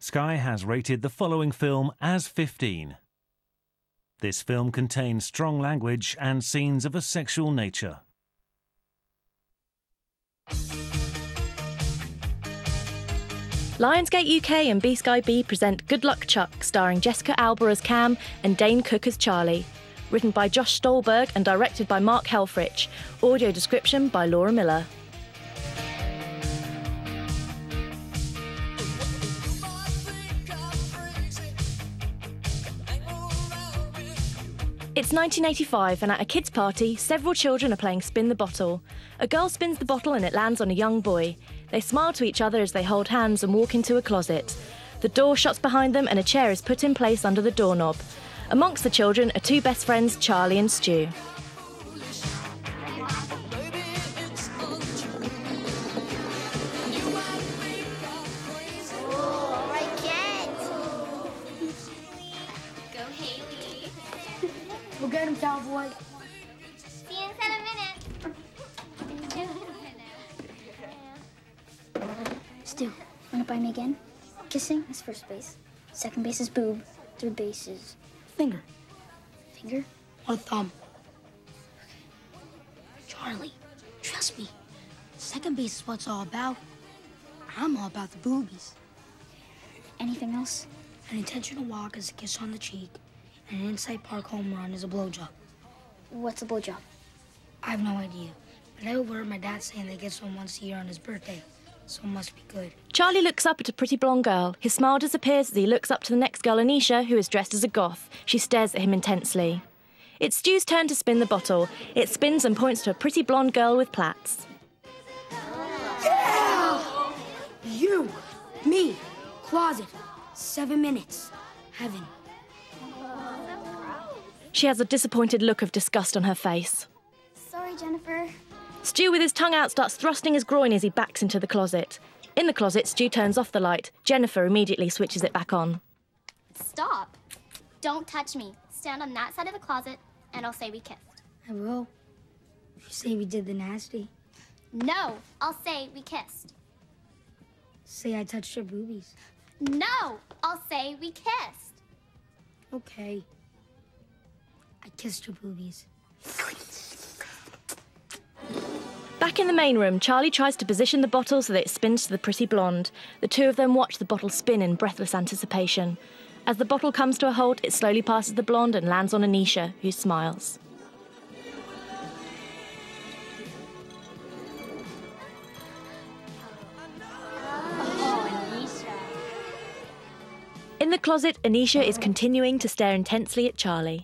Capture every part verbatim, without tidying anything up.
Sky has rated the following film as fifteen. This film contains strong language and scenes of a sexual nature. Lionsgate U K and B-Sky B present Good Luck Chuck, starring Jessica Alba as Cam and Dane Cook as Charlie. Written by Josh Stolberg and directed by Mark Helfrich. Audio description by Laura Miller. It's nineteen eighty-five, and at a kids' party, several children are playing Spin the Bottle. A girl spins the bottle and it lands on a young boy. They smile to each other as they hold hands and walk into a closet. The door shuts behind them and a chair is put in place under the doorknob. Amongst the children are two best friends, Charlie and Stu. Go get him, cowboy. See you in seven minutes. Stu, wanna buy me again? Kissing is first base. Second base is boob. Third base is finger. Finger? Or thumb. Charlie, trust me. Second base is what it's all about. I'm all about the boobies. Anything else? An intentional walk is a kiss on the cheek. And an inside park home run is a blowjob. What's a blowjob? I have no idea. But I overheard my dad saying they get one once a year on his birthday. So it must be good. Charlie looks up at a pretty blonde girl. His smile disappears as he looks up to the next girl, Anisha, who is dressed as a goth. She stares at him intensely. It's Stu's turn to spin the bottle. It spins and points to a pretty blonde girl with plaits. Yeah! You, me, closet, seven minutes, heaven. She has a disappointed look of disgust on her face. Sorry, Jennifer. Stu, with his tongue out, starts thrusting his groin as he backs into the closet. In the closet, Stu turns off the light. Jennifer immediately switches it back on. Stop. Don't touch me. Stand on that side of the closet, and I'll say we kissed. I will. If you say we did the nasty. No, I'll say we kissed. Say I touched your boobies. No, I'll say we kissed. Okay. I kissed your boobies. Back in the main room, Charlie tries to position the bottle so that it spins to the pretty blonde. The two of them watch the bottle spin in breathless anticipation. As the bottle comes to a halt, it slowly passes the blonde and lands on Anisha, who smiles. In the closet, Anisha is continuing to stare intensely at Charlie.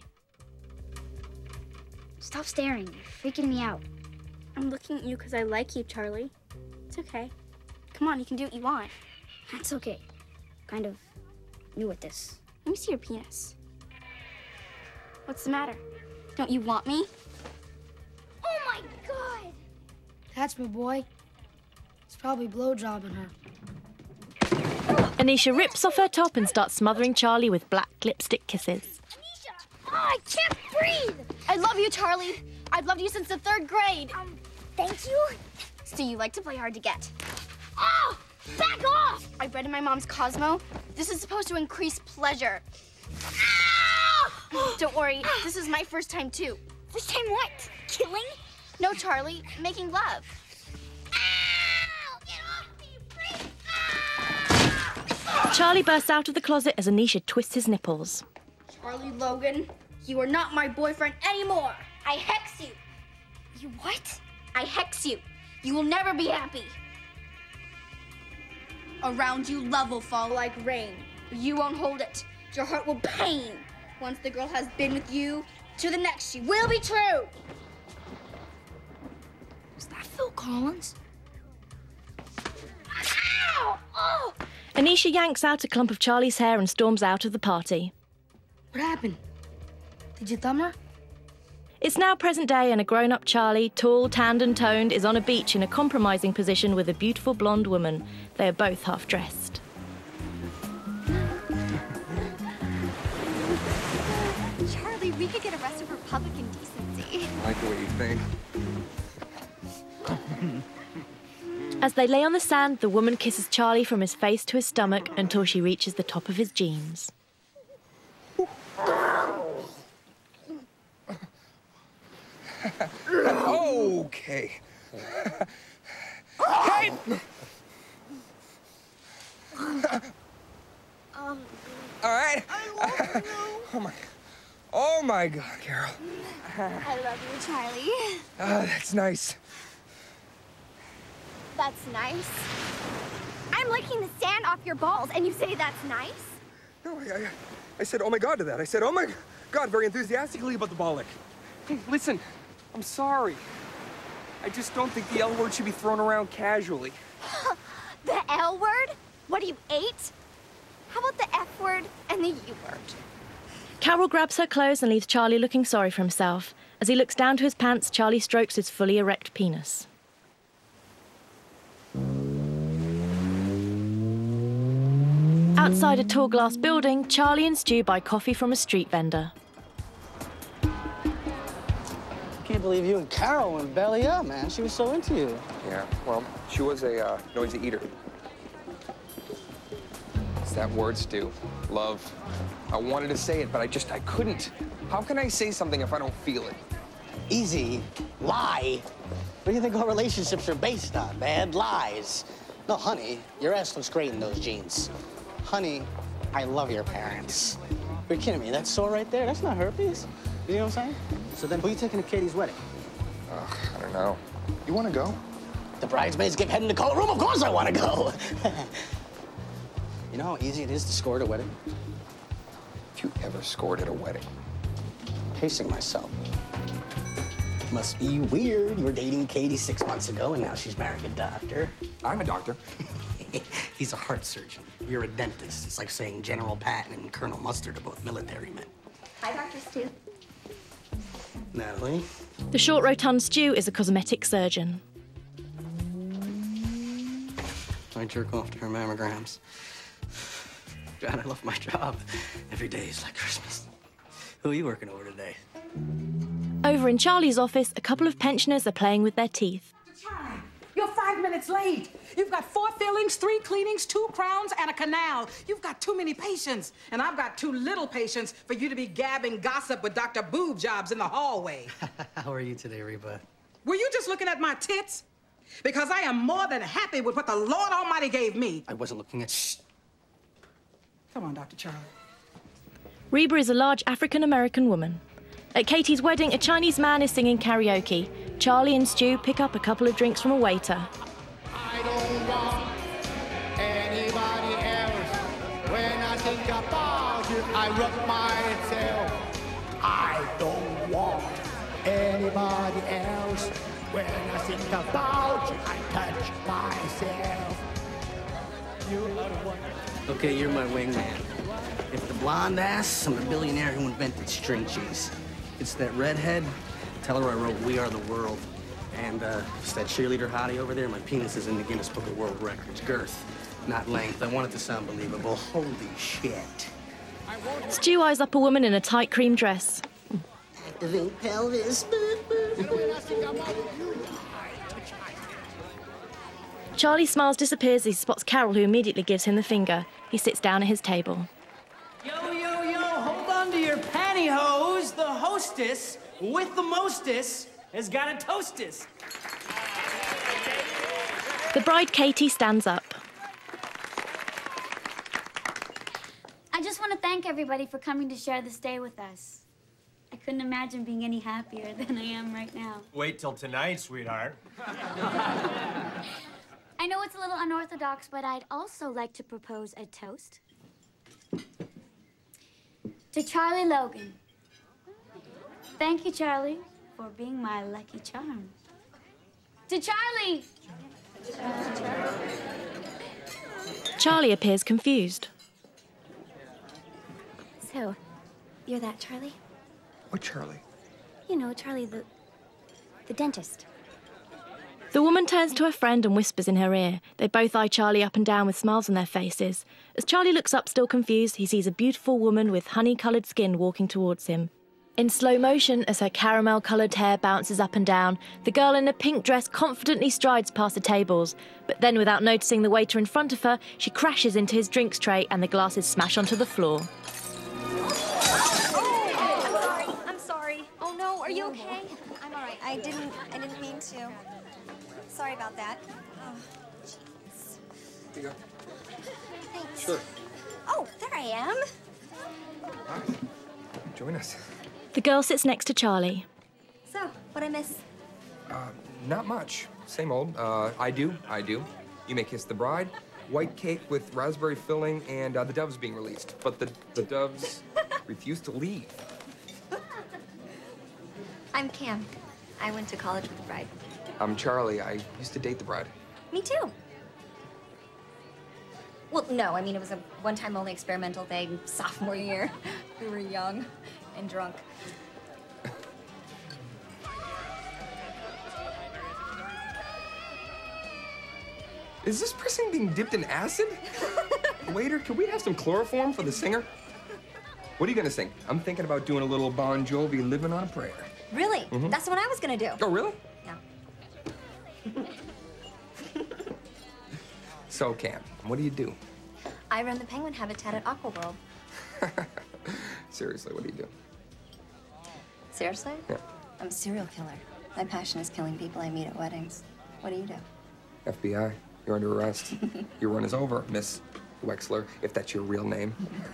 Stop staring. You're freaking me out. I'm looking at you because I like you, Charlie. It's okay. Come on, you can do what you want. That's okay. Kind of new at this. Let me see your penis. What's the matter? Don't you want me? Oh my God! That's my boy. He's probably blowjobbing her. Anisha rips off her top and starts smothering Charlie with black lipstick kisses. Anisha! Oh, I can't breathe! I love you, Charlie. I've loved you since the third grade. Um, thank you? So you like to play hard to get. Oh! Back off! I read in my mom's Cosmo, this is supposed to increase pleasure. Ow! Don't worry, this is my first time too. First time what? Killing? No, Charlie, making love. Ow! Get off me, please! Charlie bursts out of the closet as Anisha twists his nipples. Charlie Logan, you are not my boyfriend anymore. I hex you. You what? I hex you. You will never be happy. Around you, love will fall like rain. You won't hold it. Your heart will pain. Once the girl has been with you, to the next she will be true. Is that Phil Collins? Ow! Oh! Anisha yanks out a clump of Charlie's hair and storms out of the party. What happened? Did you thumb her? It's now present day and a grown-up Charlie, tall, tanned and toned, is on a beach in a compromising position with a beautiful blonde woman. They are both half-dressed. Charlie, we could get arrested for public indecency. I like the way you think. As they lay on the sand, the woman kisses Charlie from his face to his stomach until she reaches the top of his jeans. Okay. Hey! Um, All right. Oh my, oh my God, Carol. I love you, Charlie. Ah, that's nice. That's nice. I'm licking the sand off your balls, and you say that's nice? No, I, I, I said, oh my God to that. I said, oh my God, very enthusiastically about the ball lick. Hey, listen, I'm sorry. I just don't think the L word should be thrown around casually. The L word? What are you, eight? How about the F word and the U word? Carol grabs her clothes and leaves Charlie looking sorry for himself. As he looks down to his pants, Charlie strokes his fully erect penis. Outside a tall glass building, Charlie and Stu buy coffee from a street vendor. Can't believe you and Carol went belly up, man. She was so into you. Yeah, well, she was a uh, noisy eater. It's that word, Stu. Love. I wanted to say it, but I just, I couldn't. How can I say something if I don't feel it? Easy. Lie. What do you think all relationships are based on, man? Lies. No, honey, your ass looks great in those jeans. Honey, I love your parents. You're kidding me. That sore right there, that's not herpes. You know what I'm saying? So then who are you taking to Katie's wedding? Ugh, I don't know. You want to go? The bridesmaids give head in the coat room? Of course I want to go. You know how easy it is to score at a wedding? If you ever scored at a wedding. Pacing myself. Must be weird. You were dating Katie six months ago, and now she's married a doctor. I'm a doctor. He's a heart surgeon. You're a dentist. It's like saying General Patton and Colonel Mustard are both military men. Hi, Doctor Stu. Natalie? The short, rotund Stu is a cosmetic surgeon. I jerk off to her mammograms. God, I love my job. Every day is like Christmas. Who are you working over today? Over in Charlie's office, a couple of pensioners are playing with their teeth. Charlie, you're five minutes late. You've got four fillings, three cleanings, two crowns, and a canal. You've got too many patients, and I've got too little patience for you to be gabbing gossip with Doctor Boob Jobs in the hallway. How are you today, Reba? Were you just looking at my tits? Because I am more than happy with what the Lord Almighty gave me. I wasn't looking at... Shh. Come on, Doctor Charlie. Reba is a large African-American woman. At Katie's wedding, a Chinese man is singing karaoke. Charlie and Stu pick up a couple of drinks from a waiter. I don't want anybody else. When I think about you, I rub myself. I don't want anybody else. When I think about you, I touch myself. You are the one. Okay, you're my wingman. If the blonde ass, I'm the billionaire who invented string cheese. It's that redhead, tell her I wrote We Are the World. And uh, it's that cheerleader hottie over there, my penis is in the Guinness Book of World Records. Girth, not length. I want it to sound believable. Holy shit. Stu eyes up a woman in a tight cream dress. Activate pelvis. Charlie smiles, disappears as he spots Carol, who immediately gives him the finger. He sits down at his table. Yo, yo, yo, hold on to your pantyhose. The hostess with the mostess has got a toastess. The bride, Katie, stands up. I just want to thank everybody for coming to share this day with us. I couldn't imagine being any happier than I am right now. Wait till tonight, sweetheart. I know it's a little unorthodox, but I'd also like to propose a toast. To Charlie Logan. Thank you, Charlie, for being my lucky charm. To Charlie! Charlie appears confused. So, you're that Charlie? What Charlie? You know, Charlie, the... the dentist. The woman turns to her friend and whispers in her ear. They both eye Charlie up and down with smiles on their faces. As Charlie looks up, still confused, he sees a beautiful woman with honey-coloured skin walking towards him. In slow motion, as her caramel-coloured hair bounces up and down, the girl in a pink dress confidently strides past the tables. But then, without noticing the waiter in front of her, she crashes into his drinks tray and the glasses smash onto the floor. Oh, I'm sorry. Oh no, are you okay? I'm all right. I didn't. I didn't mean to. Sorry about that. Oh, jeez. Here you go. Thanks. Sure. Oh, there I am. Hi. Join us. The girl sits next to Charlie. So, what'd I miss? Uh, not much. Same old. Uh, I do. I do. You may kiss the bride. White cake with raspberry filling and uh, the doves being released. But the, the doves refuse to leave. I'm Cam. I went to college with the bride. I'm Charlie. I used to date the bride. Me too. Well, no, I mean, it was a one-time only experimental thing, sophomore year. We were young and drunk. Is this person being dipped in acid? Waiter, can we have some chloroform for the singer? What are you gonna sing? I'm thinking about doing a little Bon Jovi, Living on a Prayer. Really? Mhm. That's what I was gonna do. Oh, really? No. So, Cam, what do you do? I run the penguin habitat at Aquaworld. Seriously, what do you do? Seriously? Yeah. I'm a serial killer. My passion is killing people I meet at weddings. What do you do? F B I, you're under arrest. Your run is over, Miss Wexler, if that's your real name.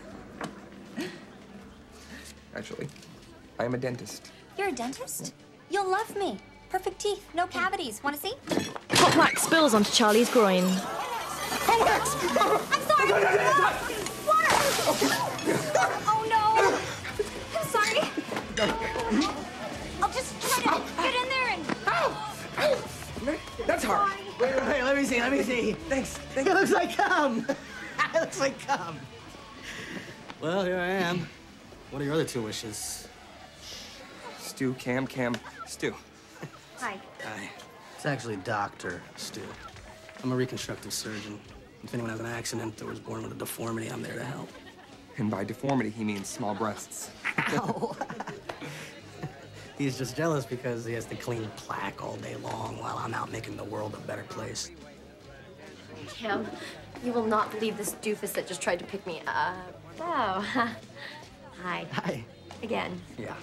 Actually, I am a dentist. You're a dentist? You'll love me. Perfect teeth, no cavities. Want to see? Hot wax spills onto Charlie's groin. Hot wax! I'm sorry! Water! Oh, no! I'm sorry. I'll just try to get in there and... That's hard. Wait, wait, wait, let me see, let me see. Thanks. It looks like cum. It looks like cum. Well, here I am. What are your other two wishes? Stu, Cam, Cam, Stu. Hi. Hi. It's actually Doctor Stu. I'm a reconstructive surgeon. If anyone has an accident or was born with a deformity, I'm there to help. And by deformity, he means small breasts. Ow. He's just jealous because he has to clean plaque all day long while I'm out making the world a better place. Cam, you will not believe this doofus that just tried to pick me up. Oh, hi. Hi. Again. Yeah.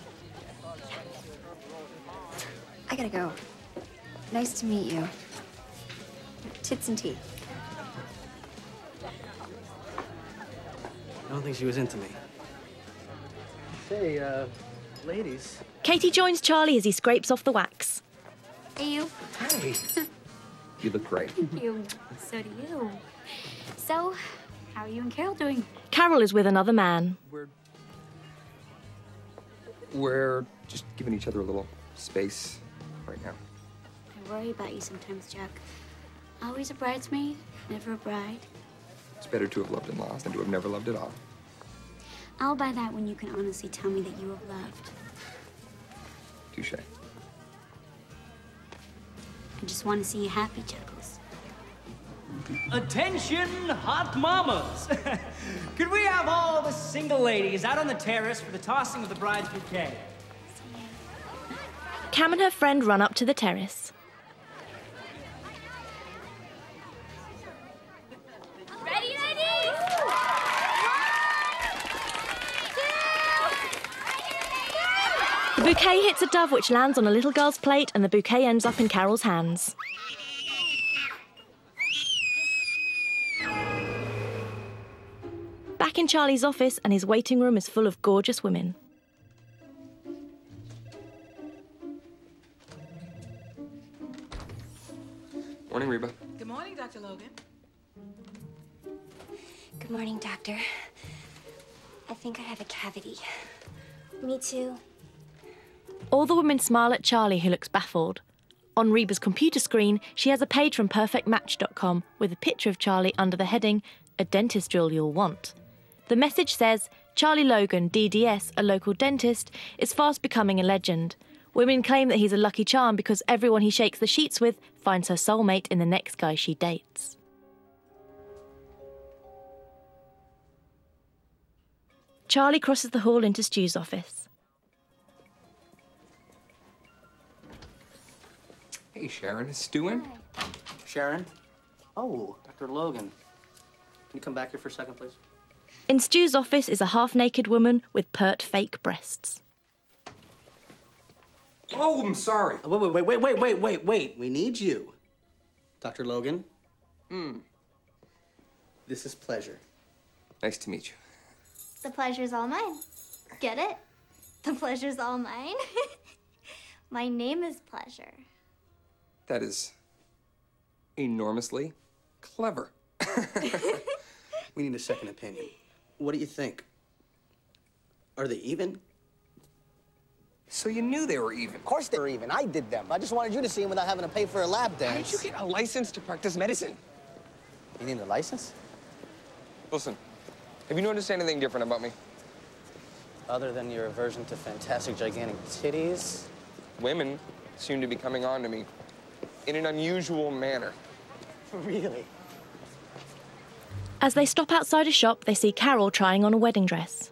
I gotta go. Nice to meet you. Tits and teeth. I don't think she was into me. Say, uh, ladies. Katie joins Charlie as he scrapes off the wax. Hey, you. Hey. You look great. Thank you. So do you. So, how are you and Carol doing? Carol is with another man. We're... We're just giving each other a little space right now. I worry about you sometimes, Jack. Always a bridesmaid, never a bride. It's better to have loved and lost than to have never loved at all. I'll buy that when you can honestly tell me that you have loved. Touche. I just want to see you happy, Chuckles. Attention, hot mamas! Could we have all the single ladies out on the terrace for the tossing of the bride's bouquet? Cam and her friend run up to the terrace. Ready, ladies? The bouquet hits a dove which lands on a little girl's plate and the bouquet ends up in Carol's hands. Back in Charlie's office and his waiting room is full of gorgeous women. Morning, Reba. Good morning, Doctor Logan. Good morning, Doctor. I think I have a cavity. Me too. All the women smile at Charlie, who looks baffled. On Reba's computer screen, she has a page from perfect match dot com with a picture of Charlie under the heading, "A dentist drill you'll want." The message says, Charlie Logan, D D S, a local dentist, is fast becoming a legend. Women claim that he's a lucky charm because everyone he shakes the sheets with finds her soulmate in the next guy she dates. Charlie crosses the hall into Stu's office. Sharon is stewing? Sharon? Oh, Doctor Logan. Can you come back here for a second, please? In Stu's office is a half-naked woman with pert fake breasts. Oh, I'm sorry. Wait, wait, wait, wait, wait, wait, wait. We need you. Doctor Logan? Hmm. This is Pleasure. Nice to meet you. The pleasure's all mine. Get it? The pleasure's all mine. My name is Pleasure. That is enormously clever. We need a second opinion. What do you think? Are they even? So you knew they were even? Of course they were even. I did them. I just wanted you to see them without having to pay for a lap How dance. did you get a license to practice medicine? You need a license? Listen, have you noticed anything different about me? Other than your aversion to fantastic, gigantic titties? Women seem to be coming on to me in an unusual manner. Really? As they stop outside a shop, they see Carol trying on a wedding dress.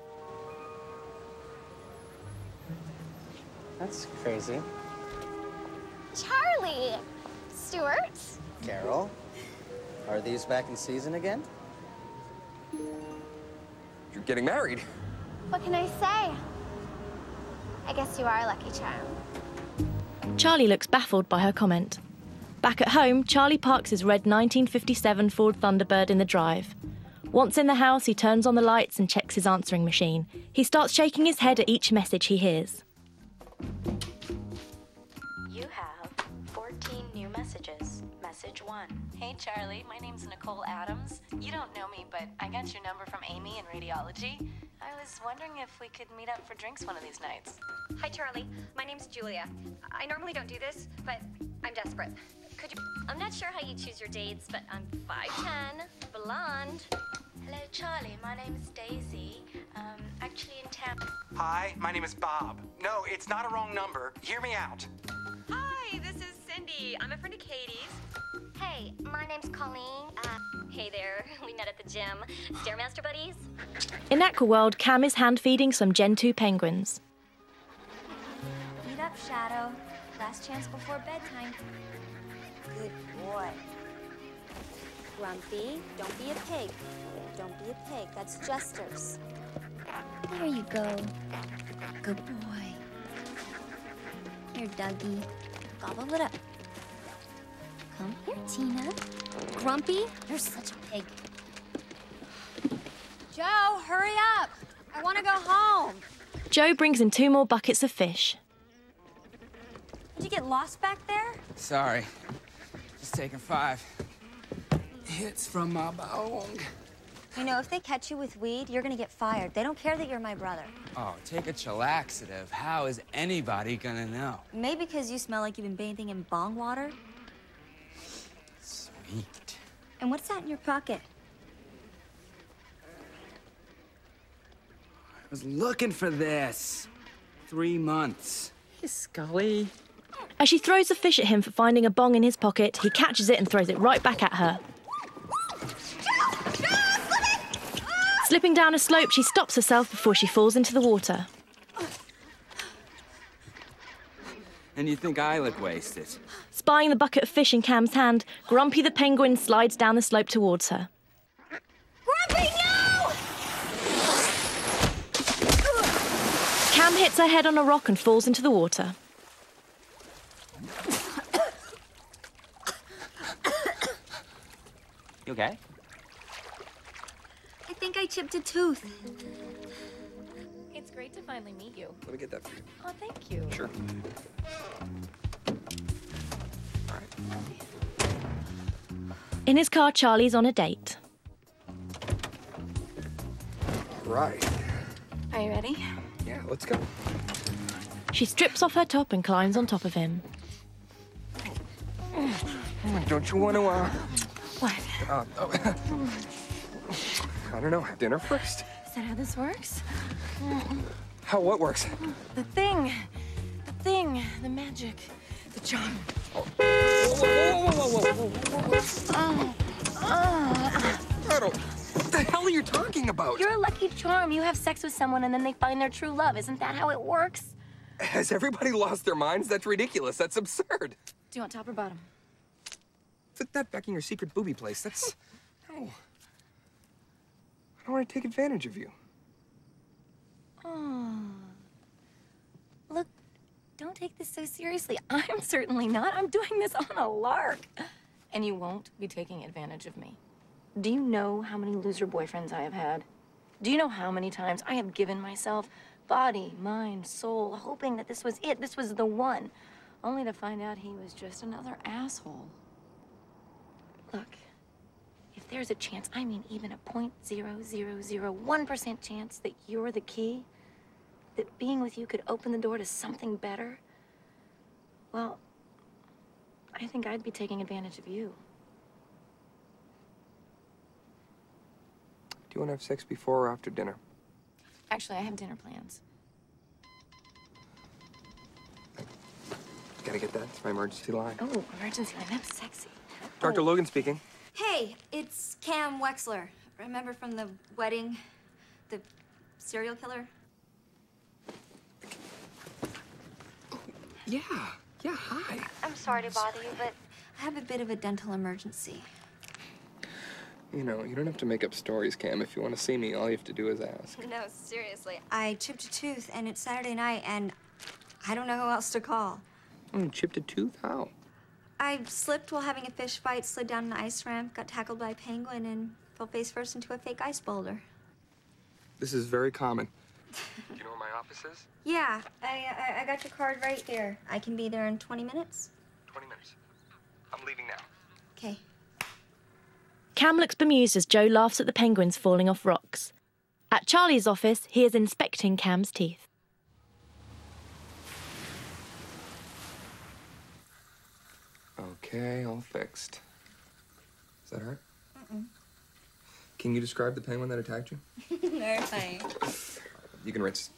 That's crazy. Charlie! Stuart? Carol, are these back in season again? You're getting married. What can I say? I guess you are a lucky charm. Charlie looks baffled by her comment. Back at home, Charlie parks his red nineteen fifty-seven Ford Thunderbird in the drive. Once in the house, he turns on the lights and checks his answering machine. He starts shaking his head at each message he hears. You have fourteen new messages. Message one. Hey, Charlie, my name's Nicole Adams. You don't know me, but I got your number from Amy in radiology. I was wondering if we could meet up for drinks one of these nights. Hi, Charlie. My name's Julia. I normally don't do this, but I'm desperate. Could you... I'm not sure how you choose your dates, but I'm five ten, blonde. Hello, Charlie. My name's Daisy. Um, actually in town. Hi, my name is Bob. No, it's not a wrong number. Hear me out. Hi, this is Cindy. I'm a friend of Katie's. Hey, my name's Colleen. Uh, hey there. We met at the gym. Stairmaster buddies? In Aquaworld, Cam is hand-feeding some Gen two penguins. Eat up, Shadow. Last chance before bedtime. Good boy. Grumpy, don't be a pig. Don't be a pig. That's Jester's. There you go. Good boy. Here, Dougie. Gobble it up. Come here, Tina. Grumpy, you're such a pig. Joe, hurry up. I want to go home. Joe brings in two more buckets of fish. Did you get lost back there? Sorry. Just taking five hits from my bong. You know, if they catch you with weed, you're gonna get fired. They don't care that you're my brother. Oh, take a chillaxative. How is anybody gonna know? Maybe because you smell like you've been bathing in bong water. Sweet. And what's that in your pocket? I was looking for this. Three months. Hey, Scully. As she throws the fish at him for finding a bong in his pocket, he catches it and throws it right back at her. Slipping down a slope, she stops herself before she falls into the water. And you think I look wasted? Spying the bucket of fish in Cam's hand, Grumpy the penguin slides down the slope towards her. Grumpy, no! Cam hits her head on a rock and falls into the water. You okay? I think I chipped a tooth. It's great to finally meet you. Let me get that for you. Oh, thank you. Sure. In his car, Charlie's on a date. Right. Are you ready? Yeah, let's go. She strips off her top and climbs on top of him. Don't you want to, uh... What? Uh, oh, I don't know. Have dinner first? Is that how this works? How what works? The thing. The thing. The magic. The charm. Whoa, whoa, whoa, whoa, whoa, whoa, whoa. Oh. Oh. I don't... What the hell are you talking about? You're a lucky charm. You have sex with someone and then they find their true love. Isn't that how it works? Has everybody lost their minds? That's ridiculous. That's absurd. Do you want top or bottom? Put that back in your secret booby place. That's... No. I don't want to take advantage of you. Oh. Look, don't take this so seriously. I'm certainly not. I'm doing this on a lark. And you won't be taking advantage of me. Do you know how many loser boyfriends I have had? Do you know how many times I have given myself body, mind, soul, hoping that this was it, this was the one, only to find out he was just another asshole? Look, if there's a chance, I mean even a point zero zero zero one percent chance that you're the key, that being with you could open the door to something better, well, I think I'd be taking advantage of you. Do you want to have sex before or after dinner? Actually, I have dinner plans. Gotta get that. It's my emergency line. Oh, emergency line. That's sexy. Doctor Oh. Logan speaking. Hey, it's Cam Wexler. Remember from the wedding? The serial killer? Yeah. Yeah, hi. I'm sorry to bother you, but I have a bit of a dental emergency. You know, you don't have to make up stories, Cam. If you want to see me, all you have to do is ask. No, seriously. I chipped a tooth, and it's Saturday night, and I don't know who else to call. Oh, you chipped a tooth? How? I slipped while having a fish fight, slid down an ice ramp, got tackled by a penguin, and fell face first into a fake ice boulder. This is very common. Do you know where my office is? Yeah, I, I, I got your card right here. I can be there in twenty minutes. twenty minutes. I'm leaving now. Okay. Cam looks bemused as Joe laughs at the penguins falling off rocks. At Charlie's office, he is inspecting Cam's teeth. Okay, all fixed. Is that hurt? Mm-mm. Can you describe the penguin that attacked you? Very funny. You can rinse.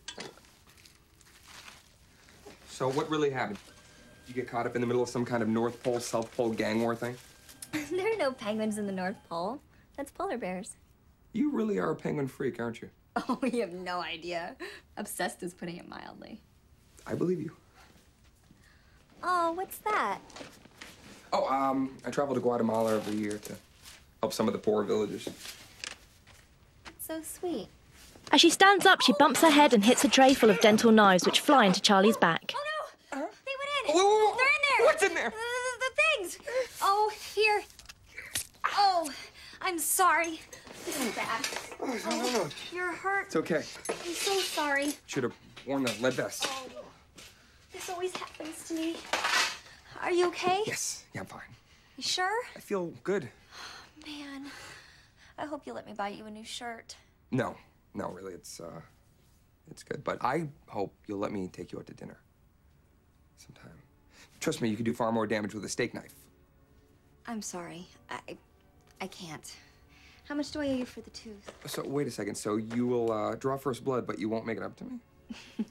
So what really happened? You get caught up in the middle of some kind of North Pole, South Pole gang war thing? There are no penguins in the North Pole. That's polar bears. You really are a penguin freak, aren't you? Oh, you have no idea. Obsessed is putting it mildly. I believe you. Oh, what's that? Oh, um, I travel to Guatemala every year to help some of the poor villagers. It's so sweet. As she stands up, she bumps her head and hits a tray full of dental knives, which fly into Charlie's back. They went in. Whoa, whoa, whoa. They're in there. What's in there? The, the, the things. Oh, here. Oh, I'm sorry. This is bad. Oh, no, no, no. You're hurt. It's okay. I'm so sorry. Should have worn the lead vest. Oh, this always happens to me. Are you okay? Yes, yeah, I'm fine. You sure? I feel good. Man, I hope you let me buy you a new shirt. No, no, really, it's, uh, it's good. But I hope you'll let me take you out to dinner sometime. Trust me, you could do far more damage with a steak knife. I'm sorry. I, I can't. How much do I owe you for the tooth? So, wait a second. So you will uh, draw first blood, but you won't make it up to me?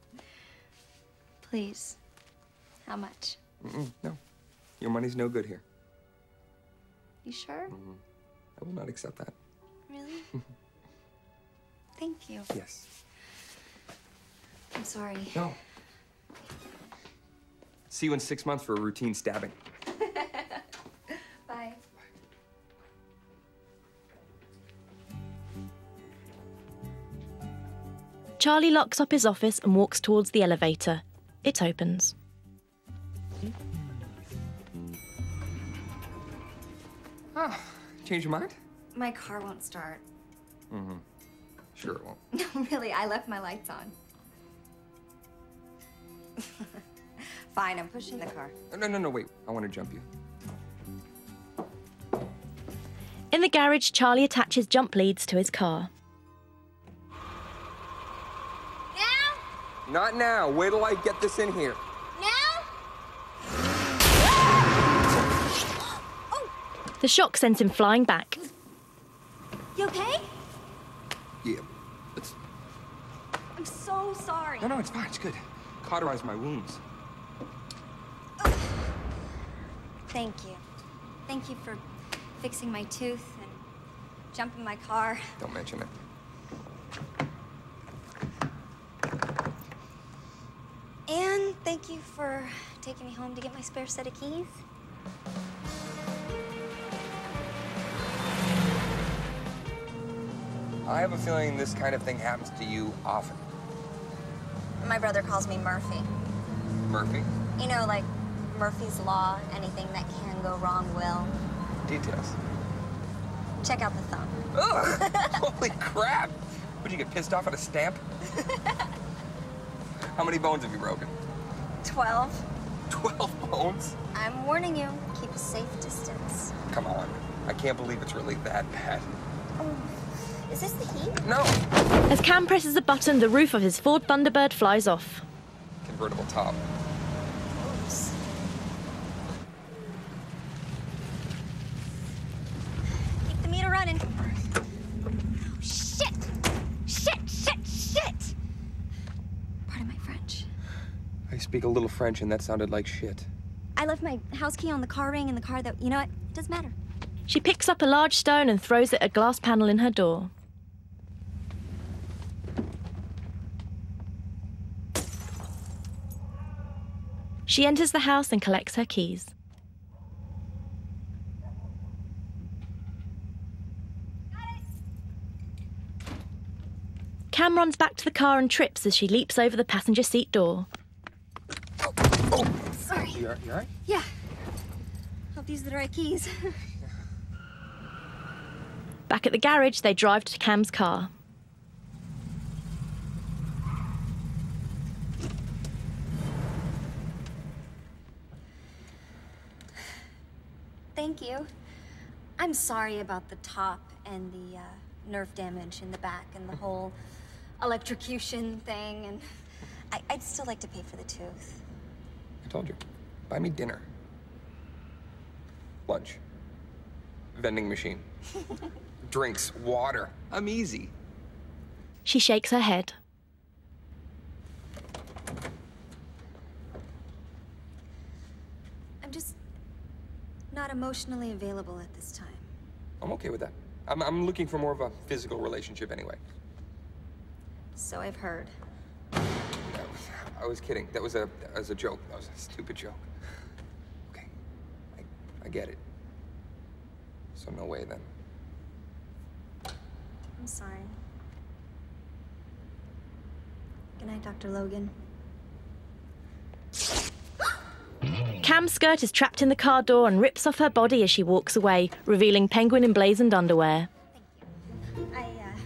Please. How much? Mm-mm, no. Your money's no good here. You sure? Mm-hmm. I will not accept that. Really? Thank you. Yes. I'm sorry. No. See you in six months for a routine stabbing. Bye. Charlie locks up his office and walks towards the elevator. It opens. Ah, change your mind? My car won't start. Mm-hmm. Sure it won't. No, really, I left my lights on. Fine, I'm pushing the car. No, no, no, wait. I want to jump you. In the garage, Charlie attaches jump leads to his car. Now? Not now. Wait till I get this in here. Now? The shock sends him flying back. You okay? Yeah. It's... I'm so sorry. No, no, it's fine. It's good. Cauterize my wounds. Thank you. Thank you for fixing my tooth and jumping my car. Don't mention it. And Thank you for taking me home to get my spare set of keys. I have a feeling this kind of thing happens to you often. My brother calls me Murphy. Murphy? You know, like Murphy's Law, anything that can go wrong will. Details. Check out the thumb. Ugh! Holy crap! Would you get pissed off at a stamp? How many bones have you broken? Twelve. Twelve bones? I'm warning you, keep a safe distance. Come on. I can't believe it's really that bad. Oh, is this the heat? No! As Cam presses a button, the roof of his Ford Thunderbird flies off. Convertible top. Oops. Keep the meter running. Oh, shit! Shit, shit, shit! Pardon my French. I speak a little French and that sounded like shit. I left my house key on the car ring in the car that, you know what? It doesn't matter. She picks up a large stone and throws it at a glass panel in her door. She enters the house and collects her keys. Cam runs back to the car and trips as she leaps over the passenger seat door. Sorry. You all right? Yeah. Hope these are the right keys. Back at the garage, they drive to Cam's car. Thank you. I'm sorry about the top and the uh, nerve damage in the back and the whole electrocution thing, and I I'd still like to pay for the tooth. I told you. Buy me dinner. Lunch. Vending machine. Drinks. Water. I'm easy. She shakes her head. I'm just not emotionally available at this time. I'm okay with that. I'm, I'm looking for more of a physical relationship anyway. So I've heard. That was, I was kidding. That was a that was a joke. That was a stupid joke. Okay. I, I get it. So no way then. I'm sorry. Good night, Doctor Logan. Cam's skirt is trapped in the car door and rips off her body as she walks away, revealing Penguin emblazoned underwear. I, uh...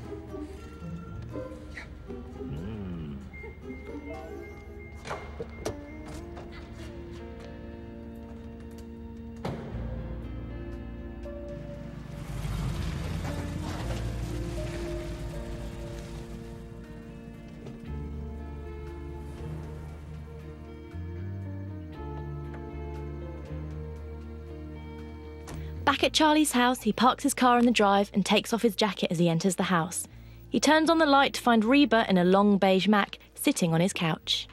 Back at Charlie's house, he parks his car in the drive and takes off his jacket as he enters the house. He turns on the light to find Reba in a long beige Mac sitting on his couch.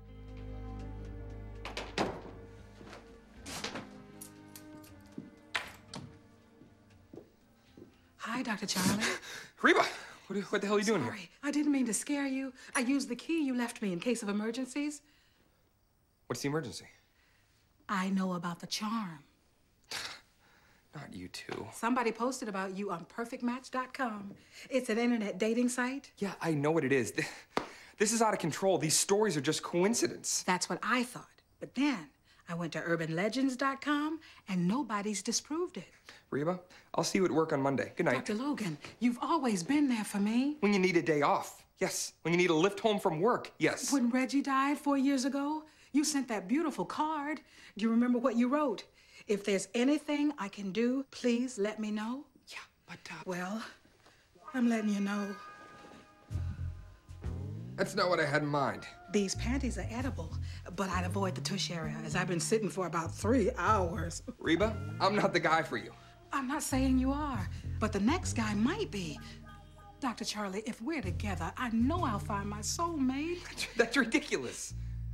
Hi, Doctor Charlie. Reba, what, what the hell are you doing Sorry, here? I didn't mean to scare you. I used the key you left me in case of emergencies. What's the emergency? I know about the charm. Not you two. Somebody posted about you on perfect match dot com. It's an internet dating site. Yeah, I know what it is. This is out of control. These stories are just coincidence. That's what I thought. But then I went to urban legends dot com and nobody's disproved it. Reba, I'll see you at work on Monday. Good night. Doctor Logan, you've always been there for me. When you need a day off. Yes. When you need a lift home from work. Yes. When Reggie died four years ago, you sent that beautiful card. Do you remember what you wrote? If there's anything I can do, please let me know. Yeah, but, uh... Well, I'm letting you know. That's not what I had in mind. These panties are edible, but I'd avoid the tush area, as I've been sitting for about three hours. Reba, I'm not the guy for you. I'm not saying you are, but the next guy might be. Doctor Charlie, if we're together, I know I'll find my soulmate. That's ridiculous.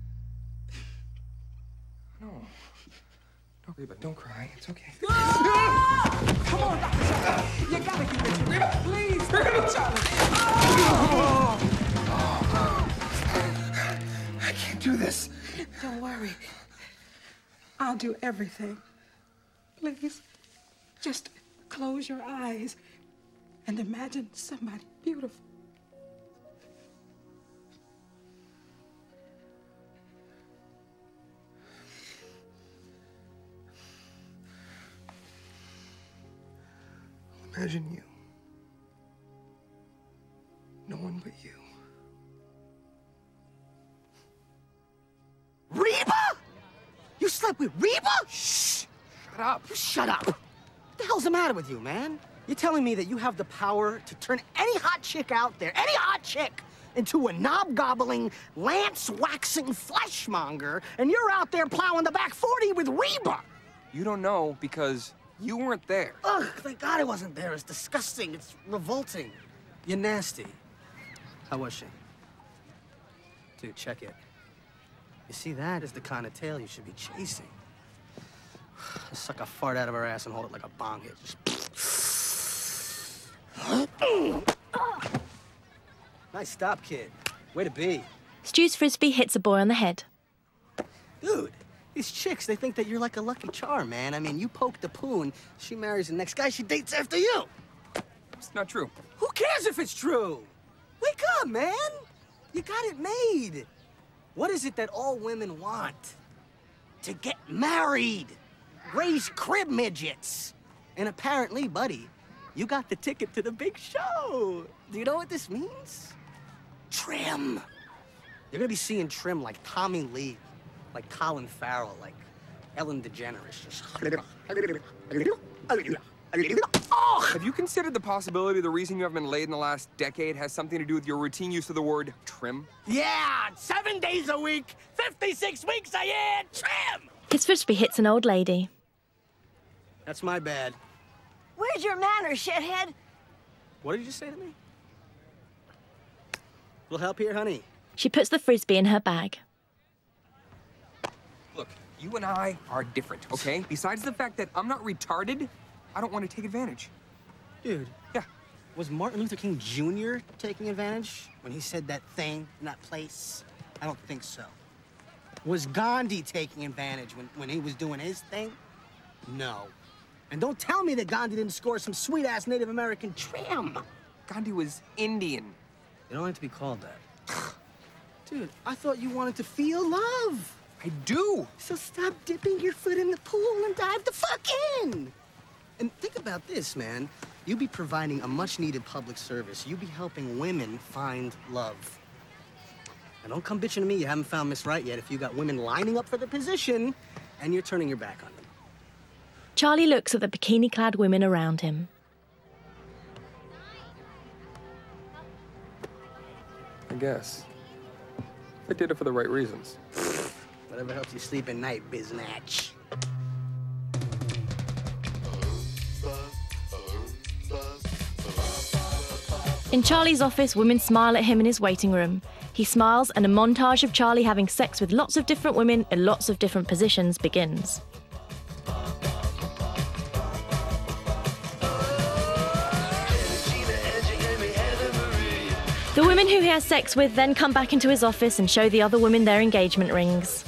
No. No, Reba, don't cry. It's okay. Ah! Come on, Doctor Charlie. You gotta keep it together. Please, Doctor Charlie. Oh! I can't do this. Don't worry. I'll do everything. Please, just close your eyes and imagine somebody beautiful. Imagine you. No one but you. Reba? You slept with Reba? Shh! Shut up. Shut up. What the hell's the matter with you, man? You're telling me that you have the power to turn any hot chick out there, any hot chick, into a knob-gobbling, lance-waxing fleshmonger, and you're out there plowing the back forty with Reba! You don't know because you weren't there. Ugh, thank God I wasn't there. It's disgusting. It's revolting. You're nasty. How was she? Dude, check it. You see, that is the kind of tail you should be chasing. Just suck a fart out of her ass and hold it like a bong hit. Just... Nice stop, kid. Way to be. Stu's frisbee hits a boy on the head. Dude, these chicks, they think that you're like a Lucky Charm, man. I mean, you poke the poo and she marries the next guy she dates after you. It's not true. Who cares if it's true? Wake up, man. You got it made. What is it that all women want? To get married. Raise crib midgets. And apparently, buddy, you got the ticket to the big show. Do you know what this means? Trim. You're gonna be seeing Trim like Tommy Lee, like Colin Farrell, like Ellen DeGeneres. Just... Oh! Have you considered the possibility the reason you haven't been laid in the last decade has something to do with your routine use of the word trim? Yeah, seven days a week, fifty-six weeks a year, trim! His frisbee hits an old lady. That's my bad. Where's your manners, shithead? What did you say to me? Little help here, honey? She puts the frisbee in her bag. Look, you and I are different, okay? Besides the fact that I'm not retarded, I don't want to take advantage. Dude. Yeah. Was Martin Luther King Junior taking advantage when he said that thing in that place? I don't think so. Was Gandhi taking advantage when, when he was doing his thing? No. And don't tell me that Gandhi didn't score some sweet-ass Native American trim. Gandhi was Indian. You don't like to be called that. Dude, I thought you wanted to feel love. I do. So stop dipping your foot in the pool and dive the fuck in. And think about this, man. You'd be providing a much-needed public service. You'd be helping women find love. And don't come bitching to me you haven't found Miss Right yet if you got women lining up for the position and you're turning your back on them. Charlie looks at the bikini-clad women around him. I guess. I did it for the right reasons. Whatever helps you sleep at night, biznatch. In Charlie's office, women smile at him in his waiting room. He smiles, and a montage of Charlie having sex with lots of different women in lots of different positions begins. The women who he has sex with then come back into his office and show the other women their engagement rings.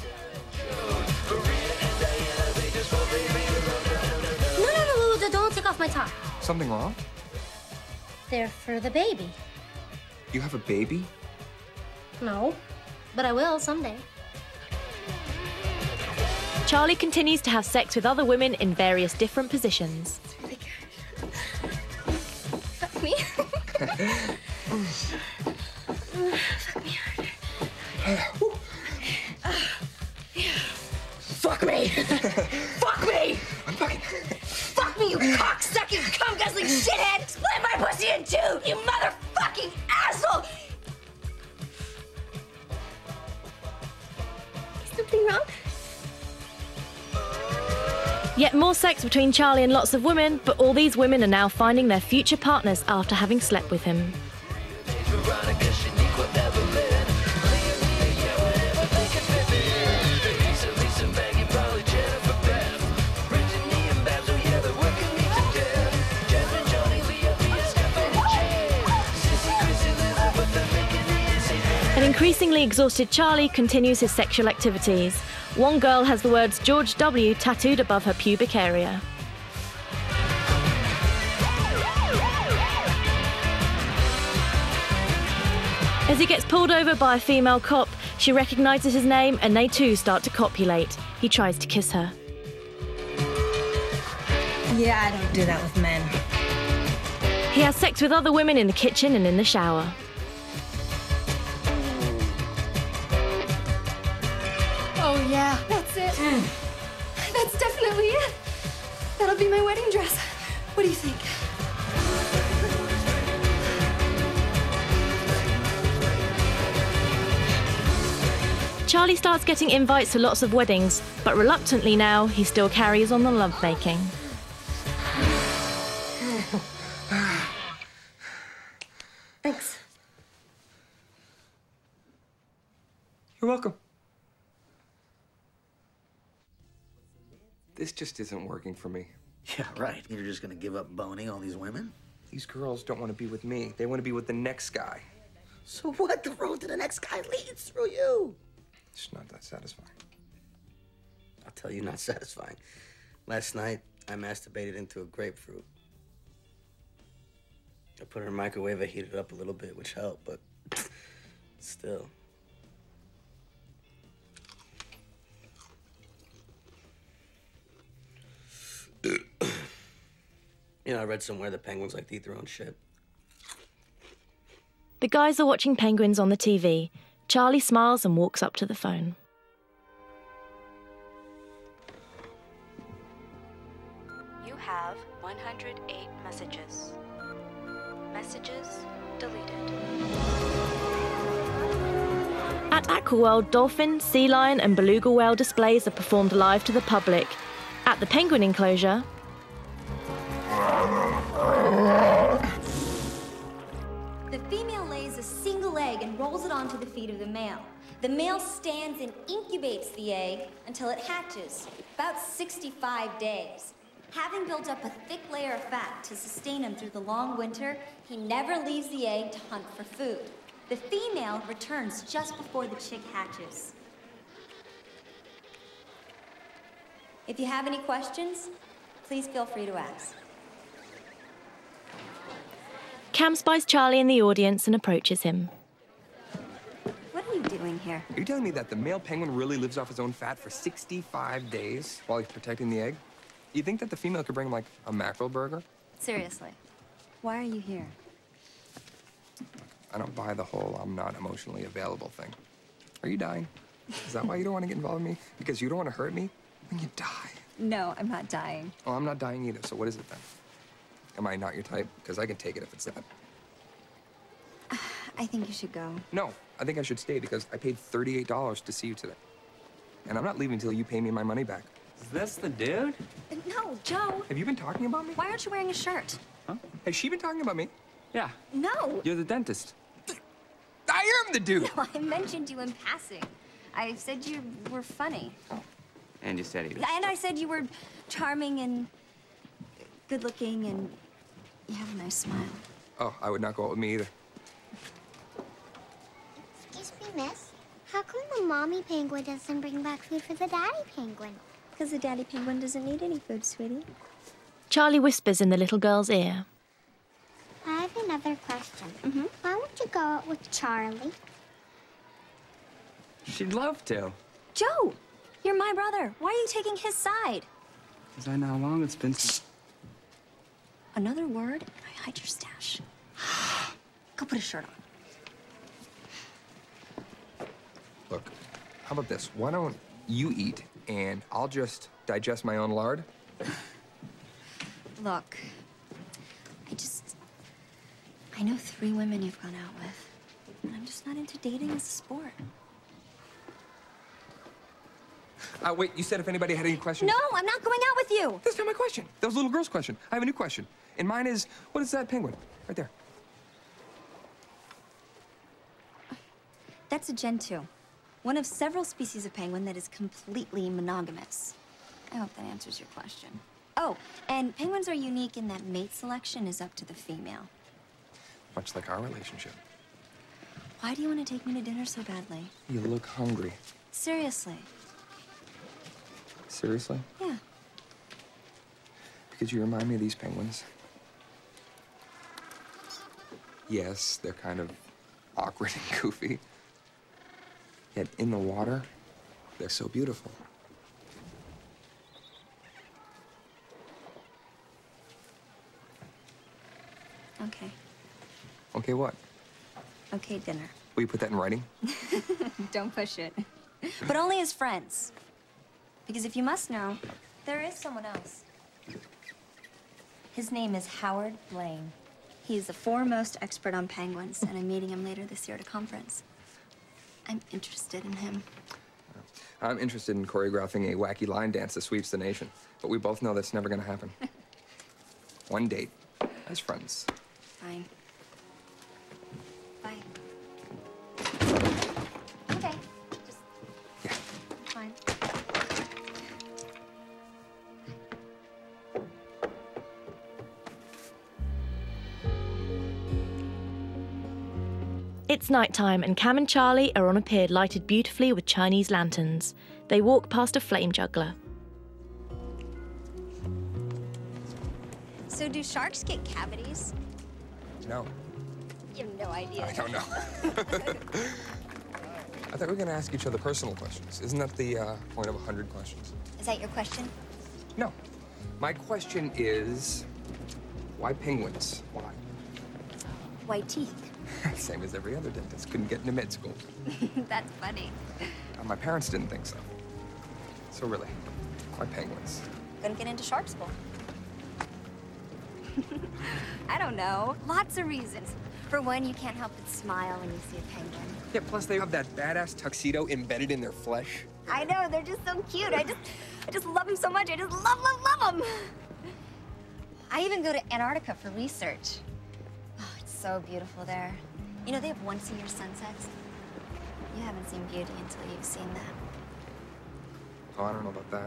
No, no, no, Lulu, don't take off my top. Something wrong? They're for the baby. You have a baby? No, but I will someday. Charlie continues to have sex with other women in various different positions. Fuck me. Fuck me harder. Fuck me! Fuck me! I'm fucking... Fuck me, you cock-sucking, cum-guzzling shithead! Split my pussy in two, you motherfucking asshole! Is something wrong? Yet more sex between Charlie and lots of women, but all these women are now finding their future partners after having slept with him. increasingly exhausted Charlie continues his sexual activities. One girl has the words George W. tattooed above her pubic area. As he gets pulled over by a female cop, she recognises his name and they too start to copulate. He tries to kiss her. Yeah, I don't do that with men. He has sex with other women in the kitchen and in the shower. Oh, yeah, that's it. Mm. That's definitely it. That'll be my wedding dress. What do you think? Charlie starts getting invites to lots of weddings, but reluctantly now, he still carries on the lovemaking. Thanks. You're welcome. This just isn't working for me. Yeah, right. You're just gonna give up boning all these women? These girls don't want to be with me. They want to be with the next guy. So what? The road to the next guy leads through you. It's not that satisfying. I'll tell you, not satisfying. Last night, I masturbated into a grapefruit. I put it in the microwave, I heated it up a little bit, which helped, but still. You know, I read somewhere that penguins like to eat their own shit. The guys are watching penguins on the T V. Charlie smiles and walks up to the phone. You have one hundred eight messages. Messages deleted. At Aquaworld, dolphin, sea lion and beluga whale displays are performed live to the public. At the penguin enclosure, The female lays a single egg and rolls it onto the feet of the male. The male stands and incubates the egg until it hatches, about sixty-five days. Having built up a thick layer of fat to sustain him through the long winter, he never leaves the egg to hunt for food. The female returns just before the chick hatches. If you have any questions, please feel free to ask. Cam spies Charlie in the audience and approaches him. What are you doing here? Are you telling me that the male penguin really lives off his own fat for sixty-five days while he's protecting the egg? You think that the female could bring him, like, a mackerel burger? Seriously, why are you here? I don't buy the whole I'm not emotionally available thing. Are you dying? Is that why you don't want to get involved with me? Because you don't want to hurt me? Then you die. No, I'm not dying. Well, I'm not dying either, so what is it then? Am I not your type? Because I can take it if it's that. I think you should go. No, I think I should stay because I paid thirty-eight dollars to see you today. And I'm not leaving until you pay me my money back. Is this the dude? No, Joe. Have you been talking about me? Why aren't you wearing a shirt? Huh? Has she been talking about me? Yeah. No. You're the dentist. I am the dude. No, I mentioned you in passing. I said you were funny. Oh. And you said he was. And I said you were charming and good-looking and you have a nice smile. Oh, I would not go out with me either. Excuse me, miss. How come the mommy penguin doesn't bring back food for the daddy penguin? Because the daddy penguin doesn't need any food, sweetie. Charlie whispers in the little girl's ear. I have another question. Mm-hmm. Why won't you go out with Charlie? She'd love to. Joe, you're my brother. Why are you taking his side? Because I know how long it's been since... Another word, I hide your stash. Go put a shirt on. Look, how about this? Why don't you eat and I'll just digest my own lard? Look, I just... I know three women you've gone out with. And I'm just not into dating as a sport. Uh, wait, you said if anybody had any questions? No, I'm not going out with you. That's not my question. That was a little girl's question. I have a new question. And mine is, what is that penguin? Right there. That's a gentoo. One of several species of penguin that is completely monogamous. I hope that answers your question. Oh, and penguins are unique in that mate selection is up to the female. Much like our relationship. Why do you want to take me to dinner so badly? You look hungry. Seriously. Seriously? Yeah. Because you remind me of these penguins. Yes, they're kind of awkward and goofy. Yet in the water, they're so beautiful. Okay. Okay, what? Okay, dinner. Will you put that in writing? Don't push it. But only as friends. Because if you must know, there is someone else. His name is Howard Blaine. He's the foremost expert on penguins, and I'm meeting him later this year at a conference. I'm interested in him. I'm interested in choreographing a wacky line dance that sweeps the nation. But we both know that's never gonna happen. One date, as friends. Fine. Bye. Okay. Just... Yeah. Fine. It's nighttime and Cam and Charlie are on a pier lighted beautifully with Chinese lanterns. They walk past a flame juggler. So do sharks get cavities? No, You have no idea. I don't know. I thought we were gonna ask each other personal questions. Isn't that the uh, point of a hundred questions? Is that your question? No. My question is, why penguins? Why? White teeth. Same as every other dentist. Couldn't get into med school. That's funny. Uh, my parents didn't think so. So really, why penguins? Couldn't get into shark school. I don't know. Lots of reasons. For one, you can't help but smile when you see a penguin. Yeah, plus they have that badass tuxedo embedded in their flesh. I know, they're just so cute. I just, I just love them so much. I just love, love, love them. I even go to Antarctica for research. Oh, it's so beautiful there. You know, they have once-a-year sunsets. You haven't seen beauty until you've seen that. Oh, I don't know about that.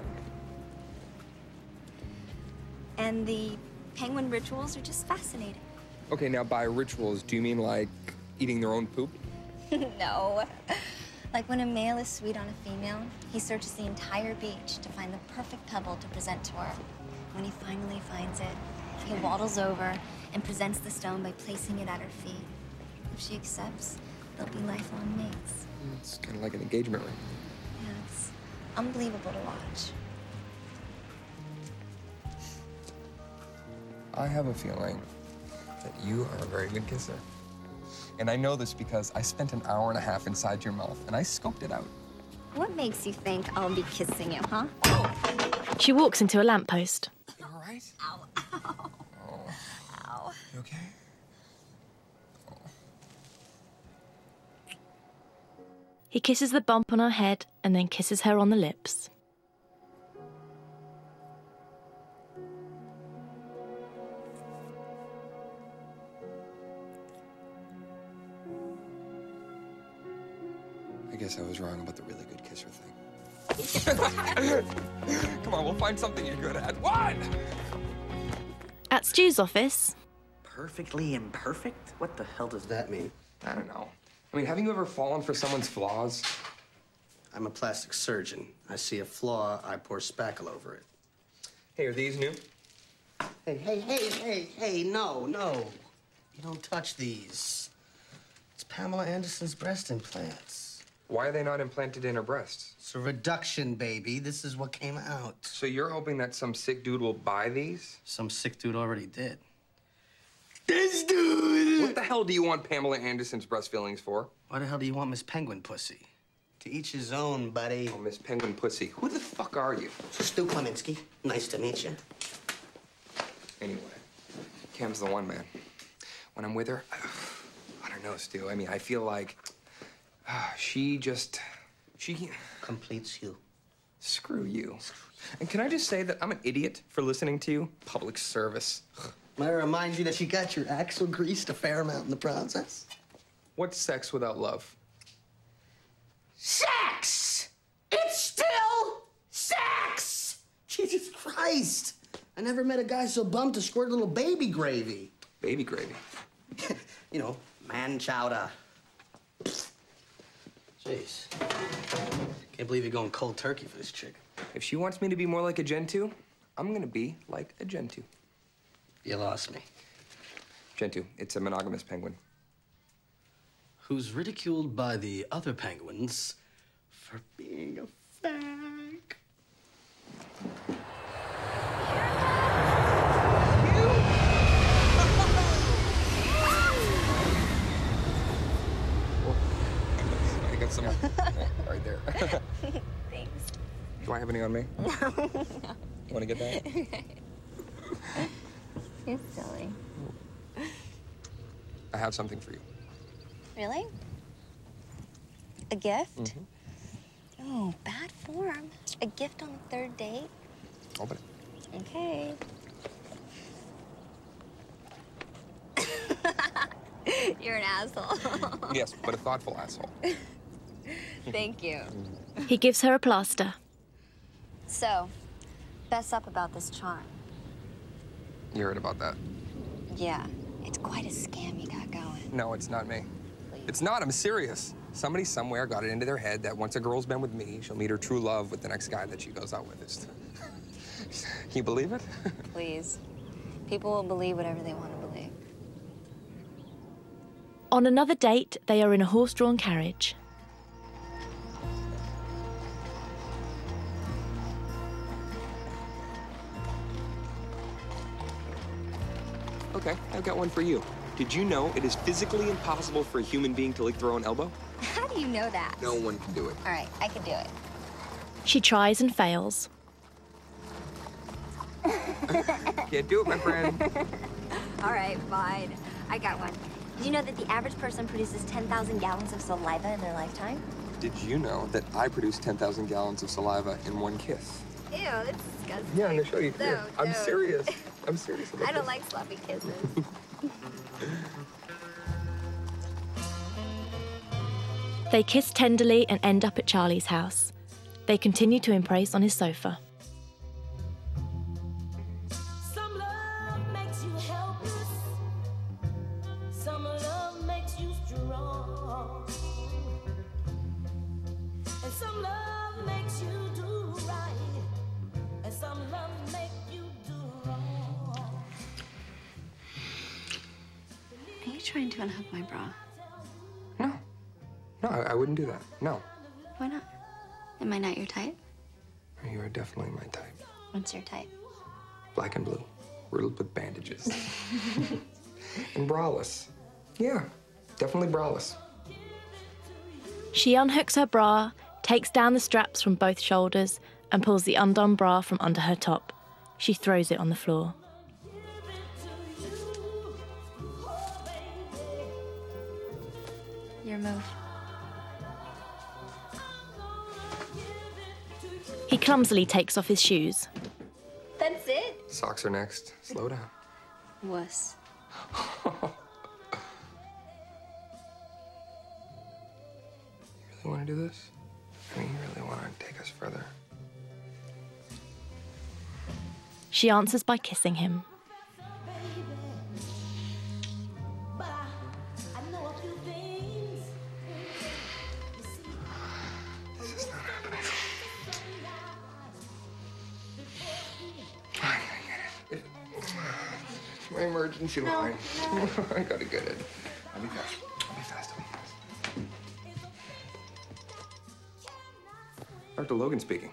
And the penguin rituals are just fascinating. Okay, now by rituals, do you mean like eating their own poop? No. Like when a male is sweet on a female, he searches the entire beach to find the perfect pebble to present to her. When he finally finds it, he waddles over and presents the stone by placing it at her feet. If she accepts, they'll be lifelong mates. It's kind of like an engagement ring. Yeah, it's unbelievable to watch. I have a feeling that you are a very good kisser. And I know this because I spent an hour and a half inside your mouth, and I scoped it out. What makes you think I'll be kissing you, huh? She walks into a lamppost. You all right? Ow, ow. Oh. Ow. You okay? He kisses the bump on her head and then kisses her on the lips. I guess I was wrong about the really good kisser thing. Come on, we'll find something you're good at. One! At Stu's office... Perfectly imperfect? What the hell does that mean? I don't know. I mean, haven't you ever fallen for someone's flaws? I'm a plastic surgeon. I see a flaw, I pour spackle over it. Hey, are these new? Hey, hey, hey, hey, hey, no, no. You don't touch these. It's Pamela Anderson's breast implants. Why are they not implanted in her breasts? It's a reduction, baby. This is what came out. So you're hoping that some sick dude will buy these? Some sick dude already did. This dude! What the hell do you want Pamela Anderson's breast fillings for? Why the hell do you want Miss Penguin Pussy? To each his own, buddy. Oh, Miss Penguin Pussy. Who the fuck are you? Stu Kleminski. Nice to meet you. Anyway, Cam's the one, man. When I'm with her, I don't know, Stu. I mean, I feel like uh, she just, she... Completes you. Screw you. And can I just say that I'm an idiot for listening to you? Public service. Might I remind you that you got your axle greased a fair amount in the process? What's sex without love? Sex! It's still sex! Jesus Christ! I never met a guy so bummed to squirt a little baby gravy. Baby gravy? You know, man chowder. Jeez. Can't believe you're going cold turkey for this chick. If she wants me to be more like a Gentoo, I'm gonna be like a Gentoo. You lost me. Gentoo, it's a monogamous penguin. Who's ridiculed by the other penguins for being a fag. I got some right there. Thanks. Do I have any on me? No. You want to get that? You're silly. I have something for you. Really? A gift? Mm-hmm. Oh, bad form. A gift on the third date? Open it. Okay. You're an asshole. Yes, but a thoughtful asshole. Thank you. He gives her a plaster. So, fess up about this charm. You heard about that? Yeah, it's quite a scam you got going. No, it's not me. It's not, I'm serious. Somebody somewhere got it into their head that once a girl's been with me, she'll meet her true love with the next guy that she goes out with. It's... Can you believe it? Please. People will believe whatever they want to believe. On another date, they are in a horse-drawn carriage. Okay, I've got one for you. Did you know it is physically impossible for a human being to lick their own elbow? How do you know that? No one can do it. All right, I can do it. She tries and fails. Can't do it, my friend. All right, fine. I got one. Did you know that the average person produces ten thousand gallons of saliva in their lifetime? Did you know that I produce ten thousand gallons of saliva in one kiss? Ew, that's disgusting. Yeah, I'm gonna show you. No, Here. I'm no. serious. I'm serious about I don't this. like sloppy kisses. They kiss tenderly and end up at Charlie's house. They continue to embrace on his sofa. Some love makes you helpless. Some love makes you strong. And some love makes you do right. And some love makes you do wrong. Are you trying to unhook my bra? No, I, I wouldn't do that. No. Why not? Am I not your type? You are definitely my type. What's your type? Black and blue, riddled with bandages. And braless. Yeah, definitely braless. She unhooks her bra, takes down the straps from both shoulders, and pulls the undone bra from under her top. She throws it on the floor. Your move. He clumsily takes off his shoes. That's it? Socks are next. Slow down. Wuss. You really want to do this? I mean, you really want to take us further? She answers by kissing him. My emergency No, line. no. I gotta get it. I'll be fast. I'll be fast. I'll be fast. Doctor Logan speaking.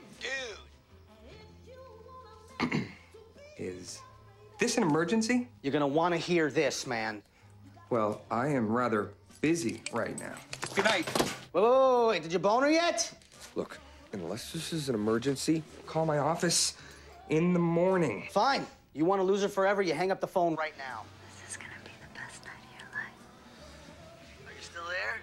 Dude. Is this an emergency? You're gonna want to hear this, man. Well, I am rather busy right now. Good night. Wait, wait, wait, wait. Did you bone her yet? Look, unless this is an emergency, call my office in the morning. Fine. You want to lose her forever, you hang up the phone right now. This is gonna be the best night of your life. Are you still there?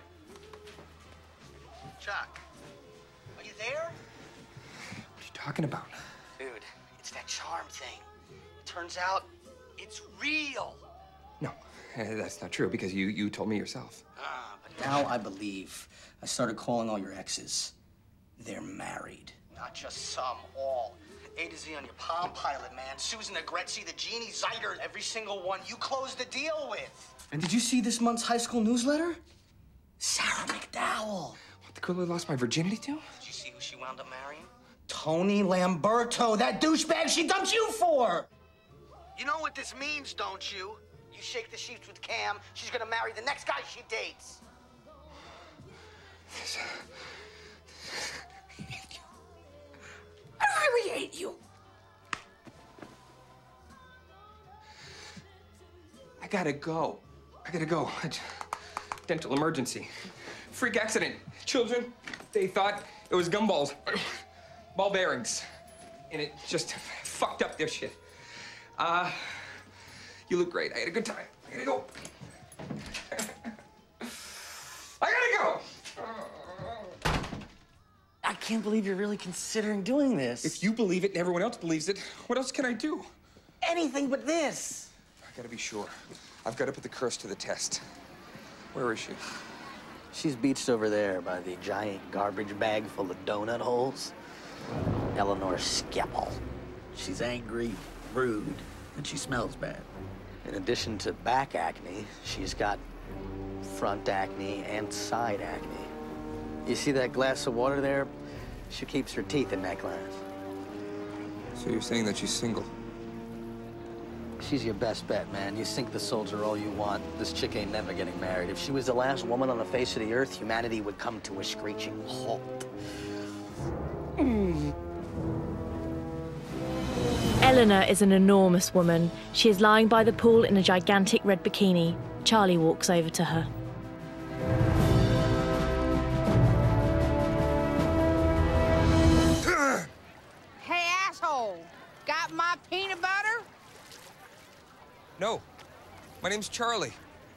Chuck, are you there? What are you talking about? Dude, it's that charm thing. It turns out it's real. No, eh, that's not true because you, you told me yourself. Ah, but now I believe. I started calling all your exes. They're married. Not just some, all. A to Z on your Palm Pilot, man. Susan Agretzi, the Jeannie Zeiter, every single one you closed the deal with. And did you see this month's high school newsletter? Sarah McDowell. What, the girl I lost my virginity to? Did you see who she wound up marrying? Tony Lamberto, that douchebag she dumped you for! You know what this means, don't you? You shake the sheets with Cam, she's gonna marry the next guy she dates. I really hate you. I gotta go. I gotta go. Dental emergency. Freak accident. Children, they thought it was gumballs. Ball bearings. And it just fucked up their shit. Uh, you look great. I had a good time. I gotta go. I gotta go! I can't believe you're really considering doing this. If you believe it and everyone else believes it, what else can I do? Anything but this. I gotta be sure. I've got to put the curse to the test. Where is she? She's beached over there by the giant garbage bag full of donut holes. Eleanor Skeppel. She's angry, rude, and she smells bad. In addition to back acne, she's got front acne and side acne. You see that glass of water there? She keeps her teeth in that glass. So you're saying that she's single? She's your best bet, man. You sink the soldier all you want. This chick ain't never getting married. If she was the last woman on the face of the earth, humanity would come to a screeching halt. Mm. Eleanor is an enormous woman. She is lying by the pool in a gigantic red bikini. Charlie walks over to her. Hey, asshole! Got my peanut butter? No. My name's Charlie.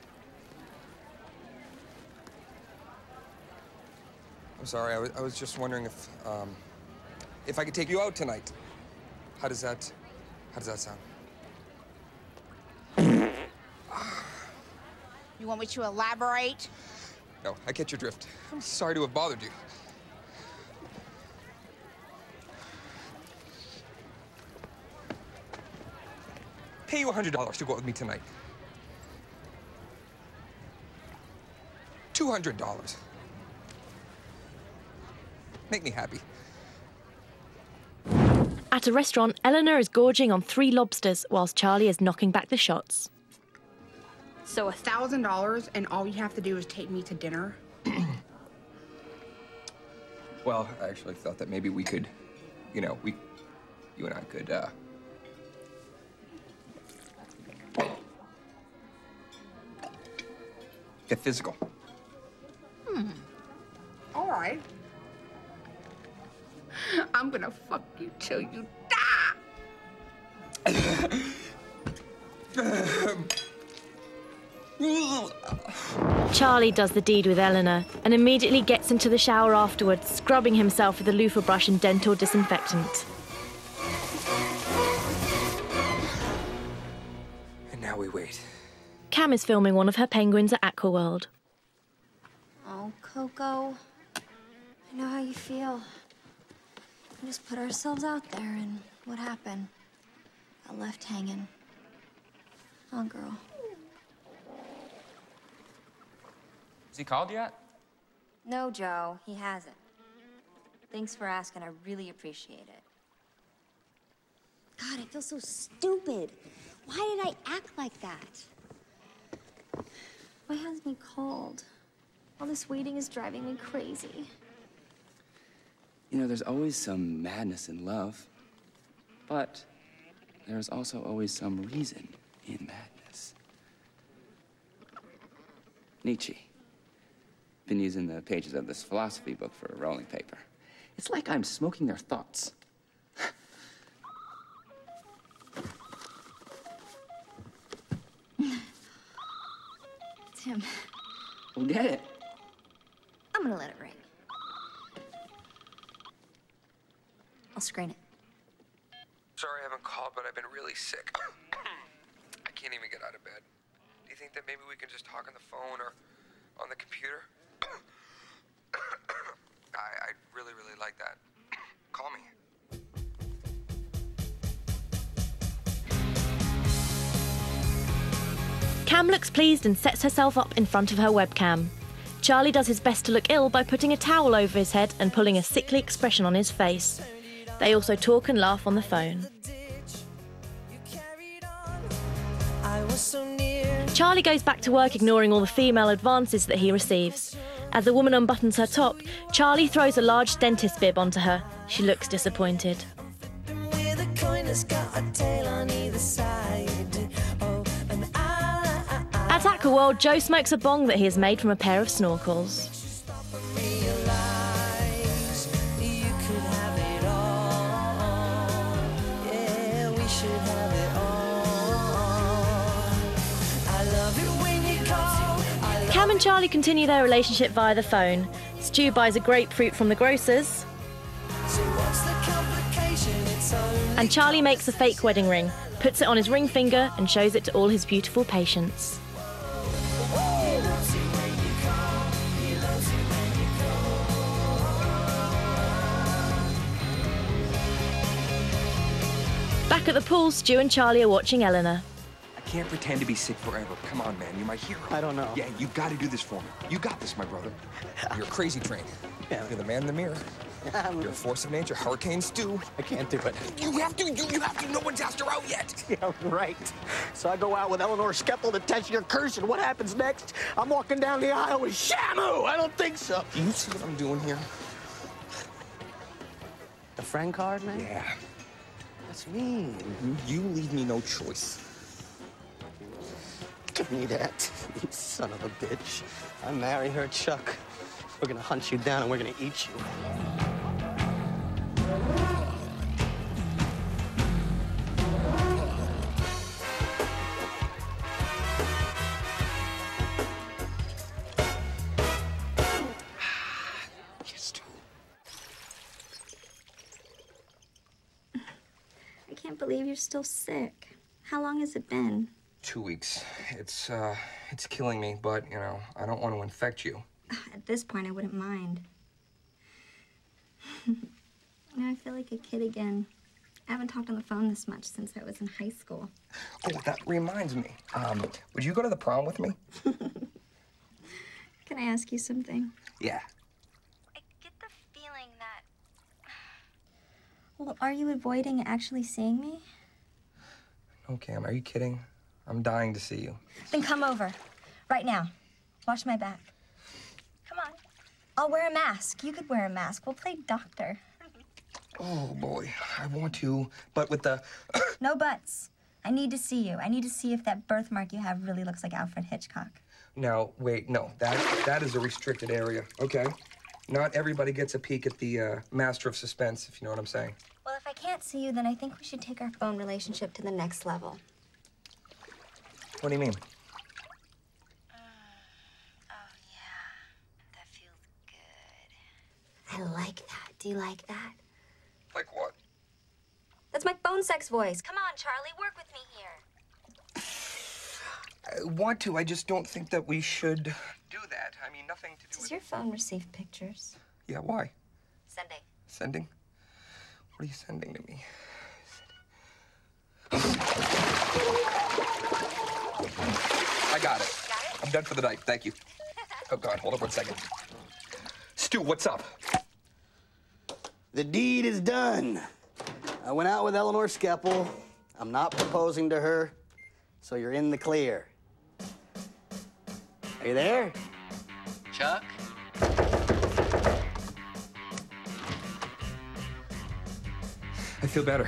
I'm sorry. I was, I was just wondering if, um, if I could take you out tonight. How does that, how does that sound? You want me to elaborate? No, I get your drift. I'm sorry to have bothered you. Pay you a hundred dollars to go out with me tonight. Two hundred dollars. Make me happy. At a restaurant, Eleanor is gorging on three lobsters whilst Charlie is knocking back the shots. So a thousand dollars, and all you have to do is take me to dinner? Well, I actually thought that maybe we could, you know, we, you and I could, uh... get physical. Hmm. All right. I'm gonna fuck you till you die. Charlie does the deed with Eleanor and immediately gets into the shower afterwards, scrubbing himself with a loofah brush and dental disinfectant. And now we wait. Cam is filming one of her penguins at Aquaworld. Oh, Coco, I know how you feel. We just put ourselves out there, and what happened? Got left hanging. Oh, girl. Has he called yet? No, Joe, he hasn't. Thanks for asking. I really appreciate it. God, I feel so stupid. Why did I act like that? Why hasn't he called? All this waiting is driving me crazy. You know, there's always some madness in love, but there's also always some reason in madness. Nietzsche. Been using the pages of this philosophy book for a rolling paper. It's like I'm smoking their thoughts. Tim, We'll get it. I'm gonna let it ring. I'll screen it. Sorry I haven't called, but I've been really sick. I can't even get out of bed. Do you think that maybe we can just talk on the phone or on the computer? I, I'd really, really like that. Call me. Cam looks pleased and sets herself up in front of her webcam. Charlie does his best to look ill by putting a towel over his head and pulling a sickly expression on his face. They also talk and laugh on the phone. Charlie goes back to work ignoring all the female advances that he receives. As the woman unbuttons her top, Charlie throws a large dentist bib onto her. She looks disappointed. At Aquaworld, Joe smokes a bong that he has made from a pair of snorkels. Cam and Charlie continue their relationship via the phone. Stu buys a grapefruit from the grocer's. And Charlie makes a fake wedding ring, puts it on his ring finger and shows it to all his beautiful patients. Back at the pool, Stu and Charlie are watching Eleanor. I can't pretend to be sick forever. Come on, man. You're my hero. I don't know. Yeah, you got to do this for me. You got this, my brother. You're a crazy train. Yeah. You're the man in the mirror. You're a force of nature. Hurricane Stu. I can't do it. You have to. You, you have to. No one's asked her out yet. Yeah, right. So I go out with Eleanor Skeppel to test your curse, and what happens next? I'm walking down the aisle with Shamu. I don't think so. Do you see what I'm doing here? The friend card, man? Yeah. That's mean. You leave me no choice. Give me that, you son of a bitch. I marry her, Chuck. We're gonna hunt you down and we're gonna eat you. I can't believe you're still sick. How long has it been? Two weeks. It's, uh, it's killing me, but, you know, I don't want to infect you. At this point, I wouldn't mind. Now I feel like a kid again. I haven't talked on the phone this much since I was in high school. Oh, that reminds me. Um, would you go to the prom with me? Can I ask you something? Yeah. I get the feeling that... Well, are you avoiding actually seeing me? No, Cam, are you kidding? I'm dying to see you. Then come over. Right now. Watch my back. Come on. I'll wear a mask. You could wear a mask. We'll play doctor. Oh, boy. I want to, but with the... No buts. I need to see you. I need to see if that birthmark you have really looks like Alfred Hitchcock. Now, wait, no. That, that is a restricted area, okay? Not everybody gets a peek at the uh, master of suspense, if you know what I'm saying. Well, if I can't see you, then I think we should take our phone relationship to the next level. What do you mean? I like that. Do you like that? Like what? That's my phone sex voice. Come on, Charlie, work with me here. I want to. I just don't think that we should do that. I mean, nothing to do Does with... your phone receive pictures? Yeah, why? Sending. Sending? What are you sending to me? I got it. Got it? I'm done for the night. Thank you. Oh, God. Hold up one second. Stu, what's up? The deed is done. I went out with Eleanor Skeppel. I'm not proposing to her, so you're in the clear. Are you there? Chuck? I feel better.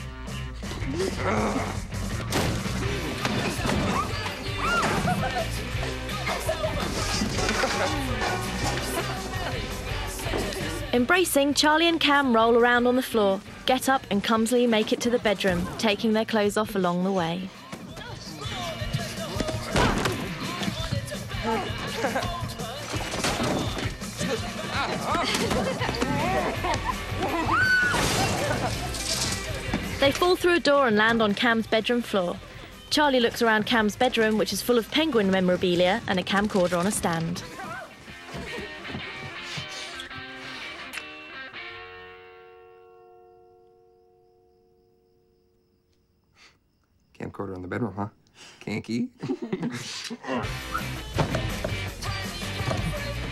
Embracing, Charlie and Cam roll around on the floor, get up and clumsily make it to the bedroom, taking their clothes off along the way. They fall through a door and land on Cam's bedroom floor. Charlie looks around Cam's bedroom, which is full of penguin memorabilia and a camcorder on a stand. Camcorder in the bedroom, huh? Kinky.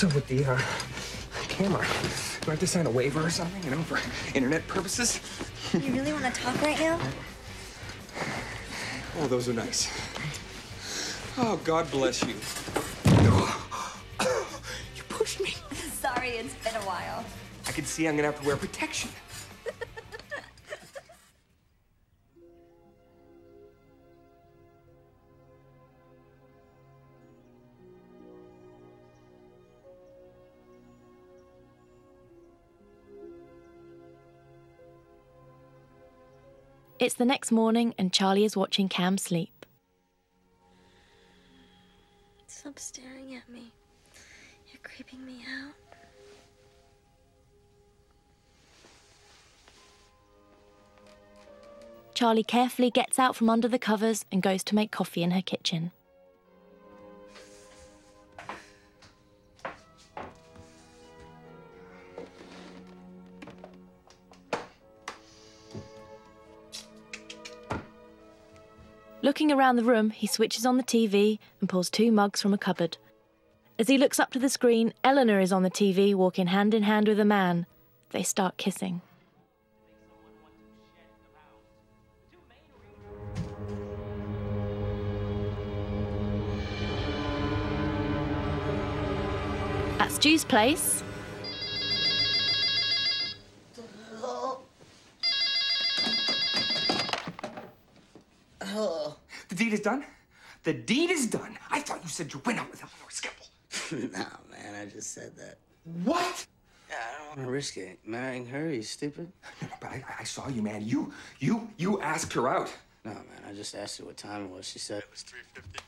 So with the uh, camera, do I have to sign a waiver or something, you know, for internet purposes? You really want to talk right now? Oh, those are nice. Oh, God bless you. You pushed me. Sorry, it's been a while. I can see I'm gonna have to wear protection. It's the next morning and Charlie is watching Cam sleep. Stop staring at me. You're creeping me out. Charlie carefully gets out from under the covers and goes to make coffee in her kitchen. Looking around the room, he switches on the T V and pulls two mugs from a cupboard. As he looks up to the screen, Eleanor is on the T V walking hand in hand with a man. They start kissing. At Stu's place, Oh. The deed is done? The deed is done. I thought you said you went out with Eleanor Skipple. Nah, man, I just said that. What? Yeah, I don't want to risk it. Marrying her, you stupid? No, no, but I, I saw you, man. You, you, you asked her out. No, man, I just asked her what time it was. She said it was three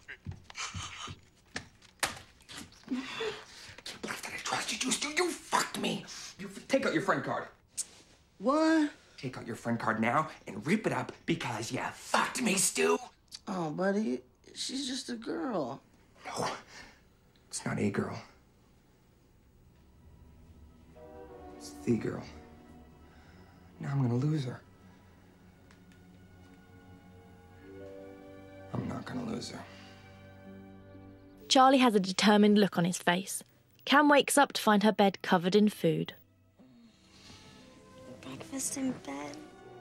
fifty-three. I trusted you, Stu. You fucked me. You take out your friend card. What? Take out your friend card now and rip it up because you fucked me, Stu. Oh, buddy, she's just a girl. No, it's not a girl. It's the girl. Now I'm gonna lose her. I'm not gonna lose her. Charlie has a determined look on his face. Cam wakes up to find her bed covered in food. Breakfast in bed.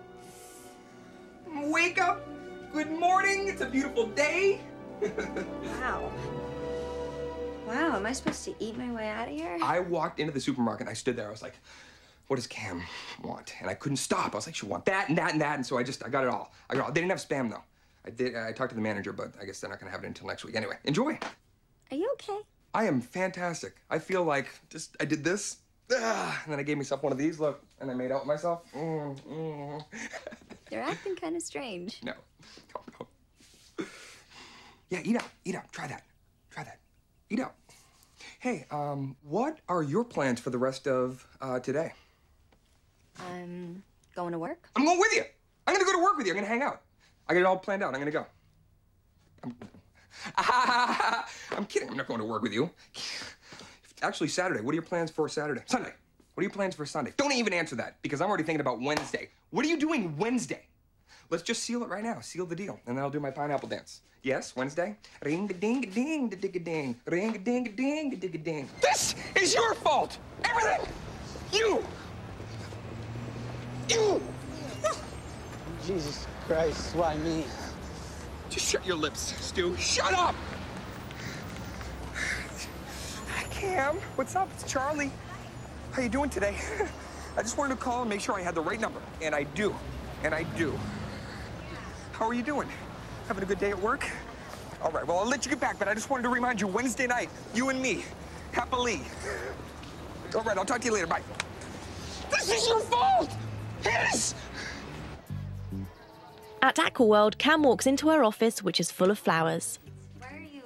Wake up! Good morning! It's a beautiful day! Wow. Wow, am I supposed to eat my way out of here? I walked into the supermarket and I stood there. I was like, what does Cam want? And I couldn't stop. I was like, she'll want that and that and that. And so I just, I got it all. I got it all. They didn't have Spam, though. I did. I talked to the manager, but I guess they're not going to have it until next week. Anyway, enjoy. Are you okay? I am fantastic. I feel like just, I did this. Ah, and then I gave myself one of these, look, and I made out with myself. Mm, mm. You're acting kind of strange. No. No, no. Yeah, eat out, eat out. Try that. Try that. Eat out. Hey, um, what are your plans for the rest of uh, today? I'm going to work. I'm going with you. I'm gonna go to work with you. I'm gonna hang out. I got it all planned out. I'm gonna go. I'm, I'm kidding. I'm not going to work with you. Actually, Saturday. What are your plans for Saturday? Sunday. What are your plans for Sunday? Don't even answer that, because I'm already thinking about Wednesday. What are you doing Wednesday? Let's just seal it right now. Seal the deal, and then I'll do my pineapple dance. Yes, Wednesday? Ring-a-ding-a-ding, da-dig-a-ding. Ring-a-ding-a-ding, da-dig-a-ding. This is your fault! Everything! You! You! Jesus Christ, why me? Just shut your lips, Stu. Shut up! Cam, what's up? It's Charlie. How you doing today? I just wanted to call and make sure I had the right number. And I do. And I do. How are you doing? Having a good day at work? All right, well, I'll let you get back, but I just wanted to remind you, Wednesday night, you and me, happily. All right, I'll talk to you later. Bye. This is your fault! Yes! At Aquaworld, Cam walks into her office, which is full of flowers. Where are you?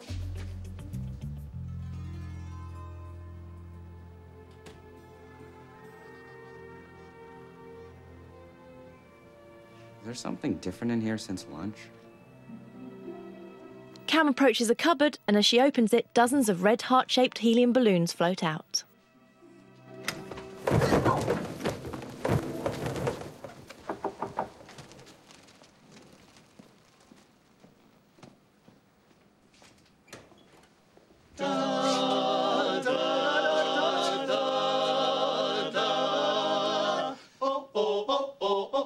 Is there something different in here since lunch? Cam approaches a cupboard, and as she opens it, dozens of red heart-shaped helium balloons float out.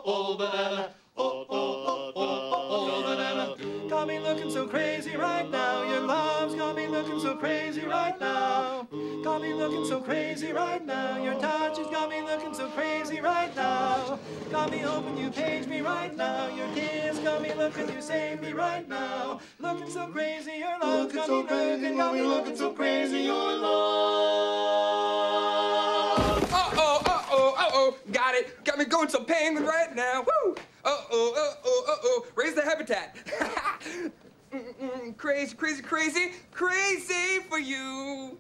oh banana, oh, oh, oh, oh, oh, banana. Got me looking so crazy right now. Your love's got me looking so crazy right now. Got me looking so crazy right now. Your touch has got me looking so crazy right now. Got me hoping you page me right now. Your kiss got me looking, you save me right now. Looking so crazy, your love got me looking, got me looking so crazy, your love. Uh-oh, uh-oh, uh-oh, got it. Got me going so penguin right now. Woo! Uh-oh, uh-oh, uh-oh, raise the habitat. Mm-mm, crazy, crazy, crazy, crazy for you.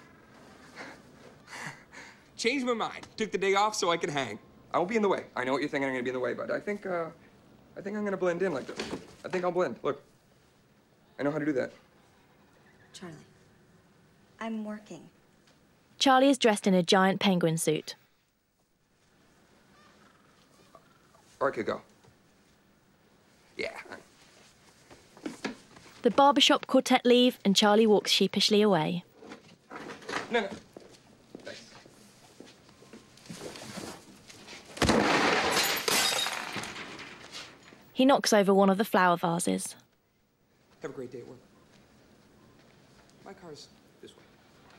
Changed my mind. Took the day off so I could hang. I won't be in the way. I know what you're thinking, I'm gonna be in the way, but I think, uh, I think I'm gonna blend in like this. I think I'll blend. Look, I know how to do that. Charlie, I'm working. Charlie is dressed in a giant penguin suit. Or I could go. Yeah. The barbershop quartet leave and Charlie walks sheepishly away. No, no. He knocks over one of the flower vases. Have a great day at work. My car's this way.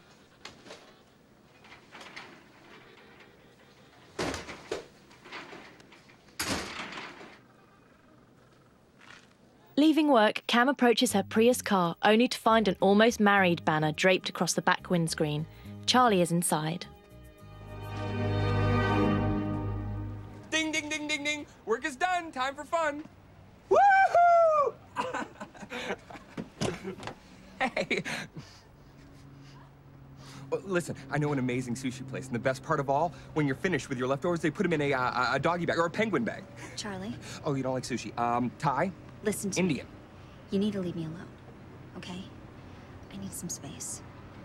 Leaving work, Cam approaches her Prius car, only to find an almost married banner draped across the back windscreen. Charlie is inside. Ding, ding, ding, ding, ding. Work is done. Time for fun. Woohoo! Hey. Well, listen, I know an amazing sushi place, and the best part of all, when you're finished with your leftovers, they put them in a, uh, a doggy bag or a penguin bag. Charlie, Oh, you don't like sushi? Um, Thai? listen to Indian. me. You need to leave me alone, okay? I need some space.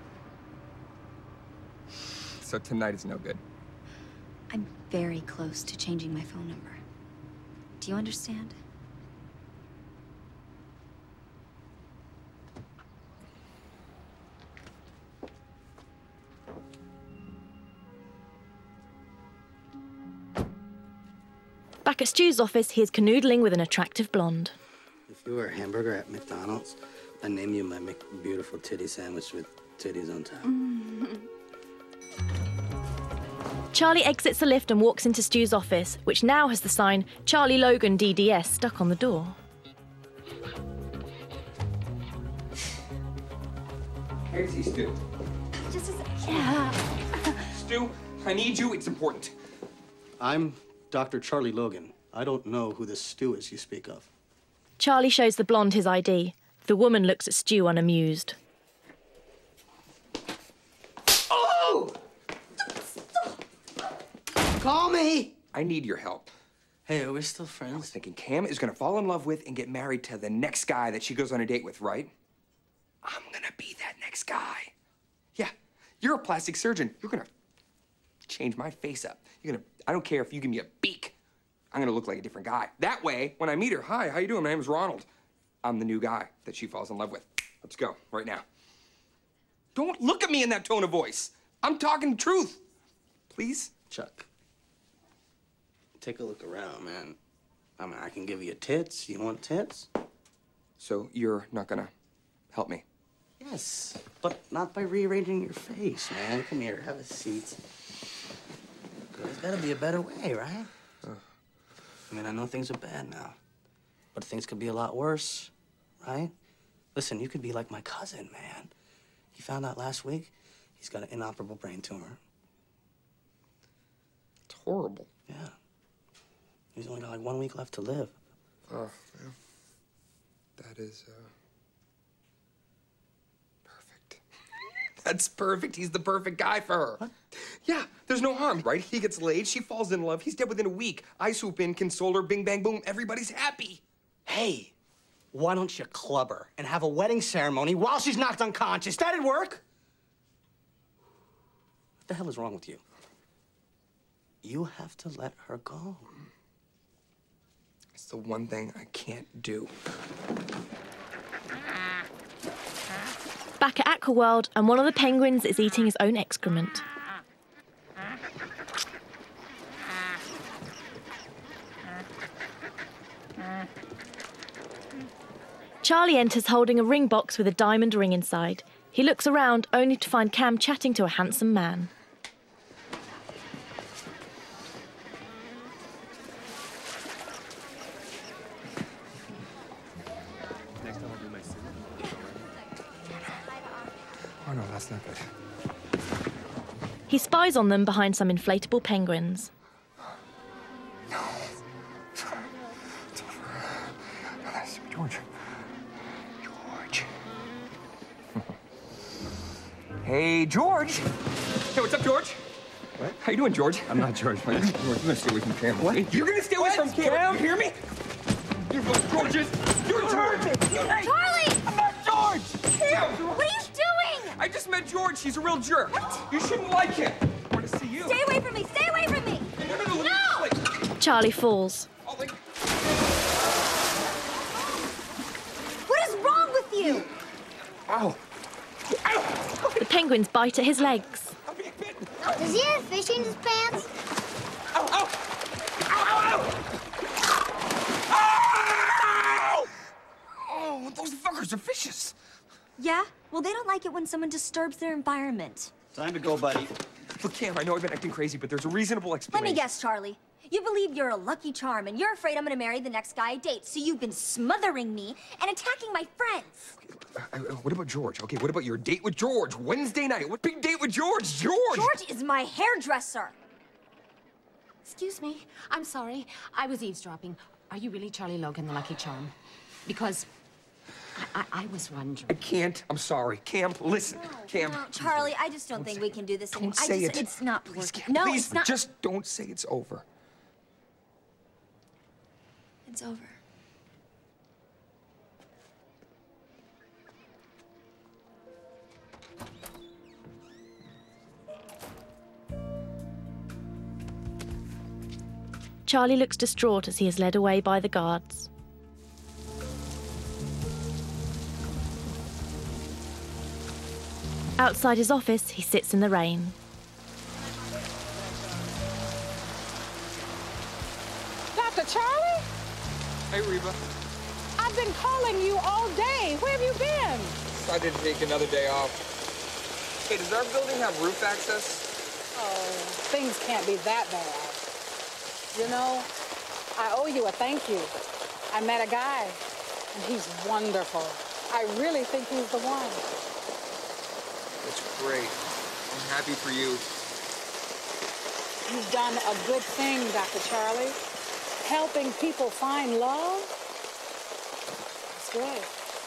So tonight is no good. I'm very close to changing my phone number. Do you understand? Back at Stu's office, he is canoodling with an attractive blonde. If you were a hamburger at McDonald's, I'd name you my Mc beautiful titty sandwich with titties on top. Charlie exits the lift and walks into Stu's office, which now has the sign Charlie Logan D D S stuck on the door. Hey, see, Stu. Just a yeah. Stu, I need you. It's important. I'm Doctor Charlie Logan. I don't know who this Stu is you speak of. Charlie shows the blonde his I D. The woman looks at Stu unamused. Oh! Call me! I need your help. Hey, are we still I was friends? thinking Cam is gonna fall in love with and get married to the next guy that she goes on a date with, right? I'm gonna be that next guy. Yeah, you're a plastic surgeon. You're gonna change my face up. You're gonna, I don't care if you give me a beak. I'm gonna look like a different guy. That way, when I meet her, hi, how you doing? My name is Ronald. I'm the new guy that she falls in love with. Let's go, right now. Don't look at me in that tone of voice. I'm talking truth. Please? Chuck, take a look around, man. I mean, I can give you tits. You want tits? So you're not gonna help me? Yes, but not by rearranging your face, man. Come here, have a seat. There's gotta be a better way, right? Uh. I mean, I know things are bad now, but things could be a lot worse, right? Listen, you could be like my cousin, man. He found out last week he's got an inoperable brain tumor. It's horrible. Yeah. He's only got like one week left to live. Oh, yeah. That is, uh... perfect. That's perfect. He's the perfect guy for her. What? Yeah, there's no harm, right? He gets laid, she falls in love, he's dead within a week. I swoop in, console her, bing, bang, boom, everybody's happy. Hey, why don't you club her and have a wedding ceremony while she's knocked unconscious? That'd work. What the hell is wrong with you? You have to let her go. It's the one thing I can't do. Back at Aquaworld, and one of the penguins is eating his own excrement. Charlie enters holding a ring box with a diamond ring inside. He looks around only to find Cam chatting to a handsome man. Next time I'll do my suit. Oh no, that's not good. He spies on them behind some inflatable penguins. No. It's over. That's George. George. Hey, George. Hey, what's up, George? What? How you doing, George? I'm not George. George, you're gonna stay away from Cam. What? You're gonna stay away What? from Cam? You hear me? You're George is. You're George. Charlie! I'm not George. Cam. What are you doing? I just met George. He's a real jerk. What? You shouldn't like him. I want to see you. Stay away from me! Stay away from me! No, no, no. No! Charlie falls. Oh, like... What is wrong with you? Ow. Ow. The penguins bite at his legs. Does he have fish in his pants? Ow, ow. Ow, ow, ow. Oh, those fuckers are vicious. Yeah? Well, they don't like it when someone disturbs their environment. Time to go, buddy. Look, Cam, I know I've been acting crazy, but there's a reasonable Let explanation. me guess, Charlie. You believe you're a lucky charm, and you're afraid I'm gonna marry the next guy I date, so you've been smothering me and attacking my friends. Uh, uh, what about George? Okay, what about your date with George? Wednesday night. What big date with George? George! George is my hairdresser. Excuse me. I'm sorry. I was eavesdropping. Are you really Charlie Logan, the Lucky Charm? Because I, I, I was wondering. I can't. I'm sorry. Cam, listen. Cam. No, Charlie, I just don't, think we can do this anymore. Don't say I just, it. It's not Please, working. Cam, No, please, it's not. just don't say it's over. It's over. Charlie looks distraught as he is led away by the guards. Outside his office, he sits in the rain. Doctor Charlie? Hey, Reba. I've been calling you all day. Where have you been? Decided to take another day off. Hey, does our building have roof access? Oh, things can't be that bad. You know, I owe you a thank you. I met a guy, and he's wonderful. I really think he's the one. That's great. I'm happy for you. You've done a good thing, Doctor Charlie. Helping people find love. It's good.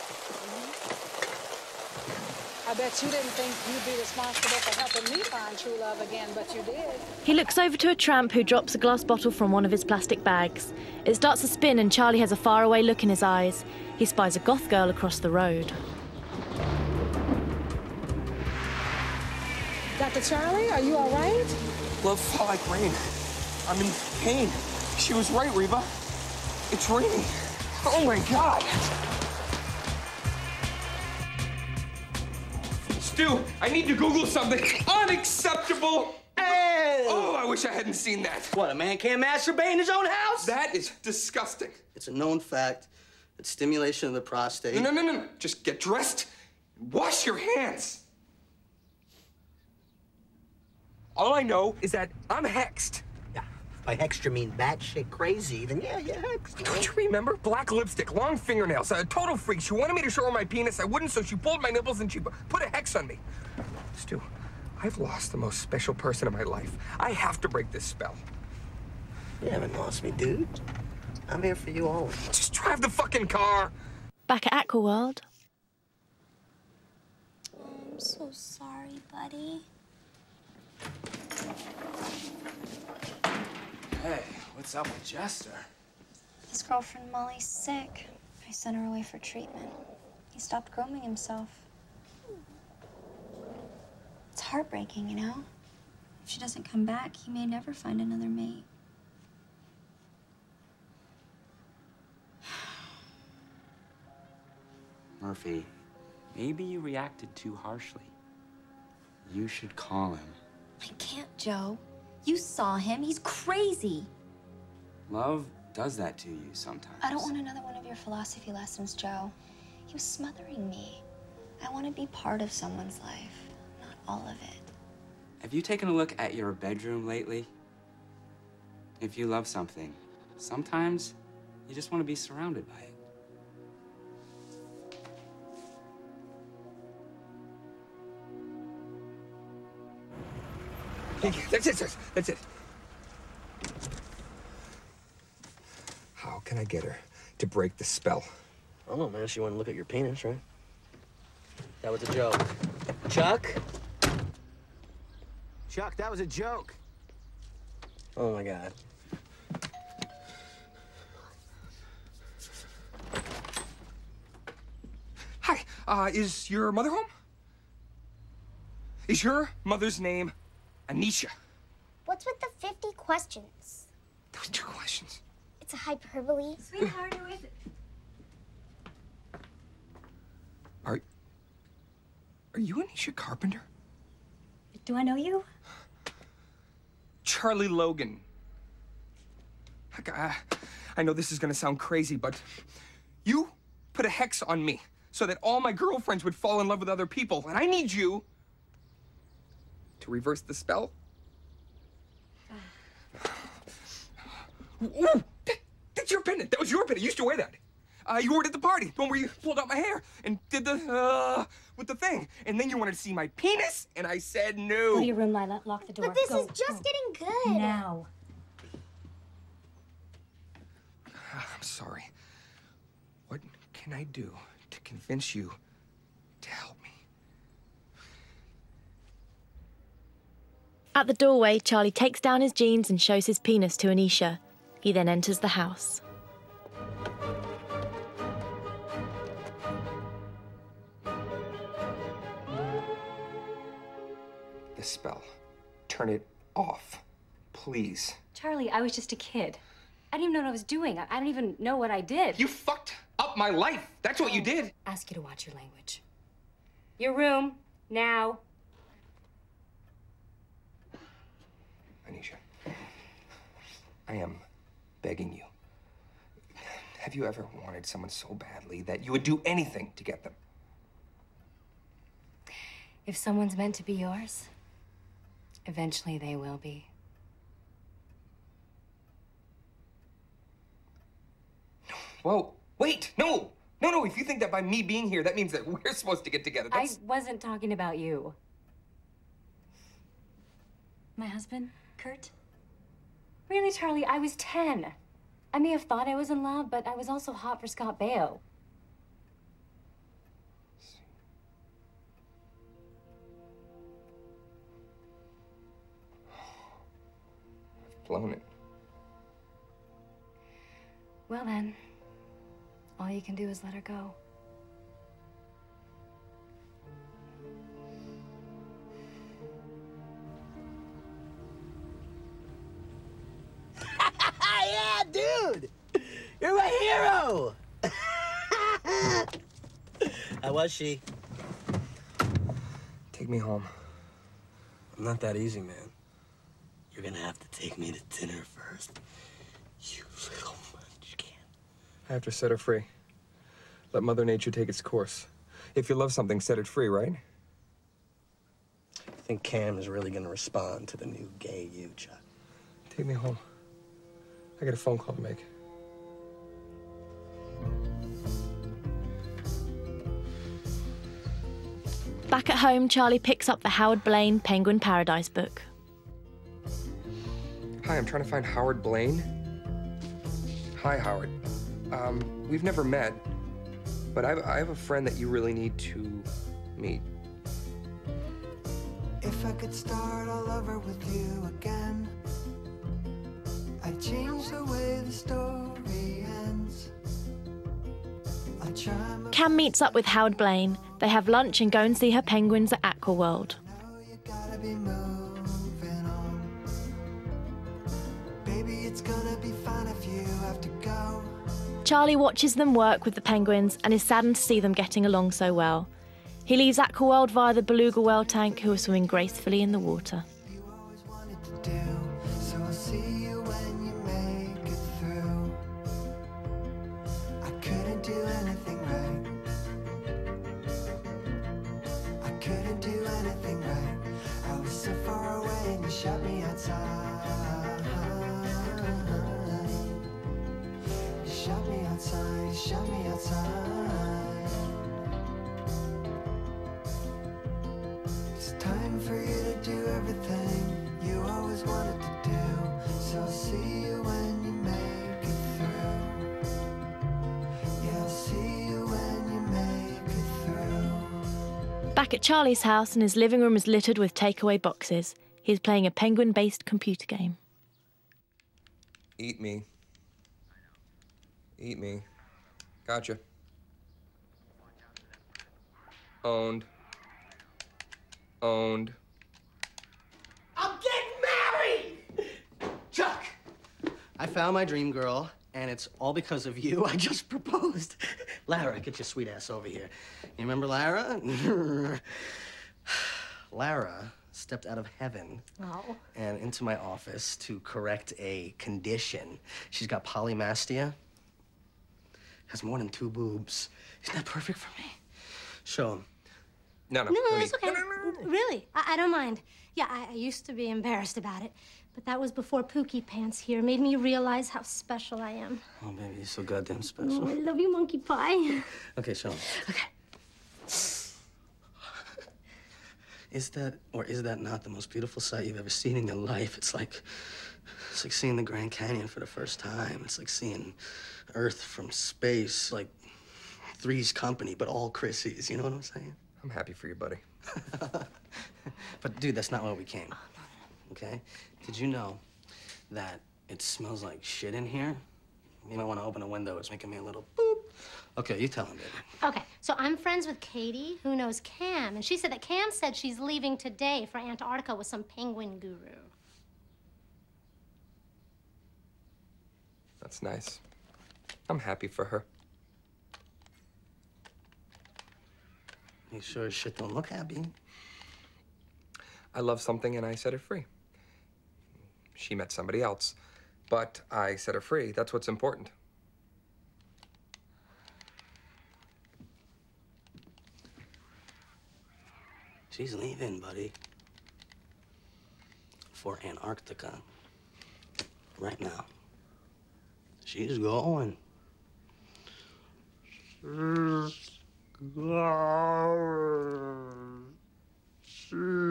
I bet you didn't think you'd be responsible for helping me find true love again, but you did. He looks over to a tramp who drops a glass bottle from one of his plastic bags. It starts to spin and Charlie has a faraway look in his eyes. He spies a goth girl across the road. Doctor Charlie, are you all right? Love fall like rain. I'm in pain. She was right, Reba. It's raining. Oh my God. Stu, I need to Google something. Unacceptable. Hey! Oh, I wish I hadn't seen that. What, a man can't masturbate in his own house? That is disgusting. It's a known fact that stimulation of the prostate... No, no, no, no. Just get dressed and wash your hands. All I know is that I'm hexed. Yeah, by hexed you mean batshit crazy, then yeah, you're hexed. Don't you remember? Black lipstick, long fingernails, a total freak. She wanted me to show her my penis. I wouldn't, so she pulled my nipples and she put a hex on me. Stu, I've lost the most special person in my life. I have to break this spell. You haven't lost me, dude. I'm here for you always. Just drive the fucking car. Back at Aquaworld. I'm so sorry, buddy. Hey, what's up with Jester? His girlfriend Molly's sick. I sent her away for treatment. He stopped grooming himself. It's heartbreaking, you know? If she doesn't come back, he may never find another mate. Murphy, maybe you reacted too harshly. You should call him. I can't, Joe. You saw him. He's crazy. Love does that to you sometimes. I don't want another one of your philosophy lessons, Joe. He was smothering me. I want to be part of someone's life, not all of it. Have you taken a look at your bedroom lately? If you love something, sometimes you just want to be surrounded by it. That's it, sis. That's it. How can I get her to break the spell? I don't know, man. She wanted to look at your penis, right? That was a joke. Chuck? Chuck, that was a joke. Oh, my God. Hi, uh, is your mother home? Is your mother's name Anisha? What's with the fifty questions? Those two questions. It's a hyperbole. Sweetheart, who is it? Are, are you Anisha Carpenter? Do I know you? Charlie Logan. I, I know this is gonna sound crazy, but you put a hex on me so that all my girlfriends would fall in love with other people, and I need you to reverse the spell. Ooh, that, that's your pendant. That was your pendant. You used to wear that. Uh, you wore it at the party, the one where you pulled out my hair and did the, uh, with the thing. And then you wanted to see my penis, and I said no. Go to your room, Lila. Lock the door. But this Go, is just go. getting good. Now. I'm sorry. What can I do to convince you to help me? At the doorway, Charlie takes down his jeans and shows his penis to Anisha. He then enters the house. The spell. Turn it off, please. Charlie, I was just a kid. I didn't even know what I was doing. I I don't even know what I did. You fucked up my life. That's what you did. Ask you to watch your language. Your room, now. Anisha, I am begging you. Have you ever wanted someone so badly that you would do anything to get them? If someone's meant to be yours, eventually they will be. Whoa, wait, no! No, no, if you think that by me being here, that means that we're supposed to get together, that's... I wasn't talking about you. My husband, Kurt? Really, Charlie, I was ten. I may have thought I was in love, but I was also hot for Scott Baio. I've blown it. Well then, all you can do is let her go. Yeah, dude! You're my hero! How was she? Take me home. I'm not that easy, man. You're gonna have to take me to dinner first. You little munchkin. I have to set her free. Let Mother Nature take its course. If you love something, set it free, right? I think Cam is really gonna respond to the new gay you, Chuck. Take me home. I got a phone call to make. Back at home, Charlie picks up the Howard Blaine Penguin Paradise book. Hi, I'm trying to find Howard Blaine. Hi, Howard. Um, we've never met, but I have, I have a friend that you really need to meet. If I could start all over with you again, I'd change the way the story ends. I'd try my Cam meets up with Howard Blaine. They have lunch and go and see her penguins at Aquaworld. gotta be moving on. Baby, it's gonna be fine if you have to go. Charlie watches them work with the penguins and is saddened to see them getting along so well. He leaves Aquaworld via the beluga whale tank, who are swimming gracefully in the water. So I'll see you when you make it through. I couldn't do anything right. do everything you always wanted to do. So I'll see you when you make it through. Yeah, I'll see you when you make it through. Back at Charlie's house, and his living room is littered with takeaway boxes. He's playing a penguin-based computer game. Eat me. Eat me. Gotcha. Owned. Owned. I'm getting married! Chuck! I found my dream girl, and it's all because of you. I just proposed. Lara, get your sweet ass over here. You remember Lara? Lara stepped out of heaven Oh. and into my office to correct a condition. She's got polymastia. Has more than two boobs. Isn't that perfect for me? Show him. No, no. No, let me- it's okay. Really, I, I don't mind. Yeah, I, I used to be embarrassed about it, but that was before Pookie Pants here made me realize how special I am. Oh, baby, you're so goddamn Oh, special. I love you, Monkey Pie. Okay, show him. Okay. Is that, or is that not the most beautiful sight you've ever seen in your life? It's like, it's like seeing the Grand Canyon for the first time. It's like seeing Earth from space, like Three's Company, but all Chrissy's. You know what I'm saying? I'm happy for you, buddy. But dude, that's not why we came. Okay? Did you know that it smells like shit in here? You might want to open a window. It's making me a little boop. Okay, you tell him, baby. Okay, so I'm friends with Katie, who knows Cam, and she said that Cam said she's leaving today for Antarctica with some penguin guru. That's nice. I'm happy for her. You sure as shit don't look happy. I love something and I set her free. She met somebody else, but I set her free. That's what's important. She's leaving, buddy. For Antarctica. Right now. She's going. She's going. She's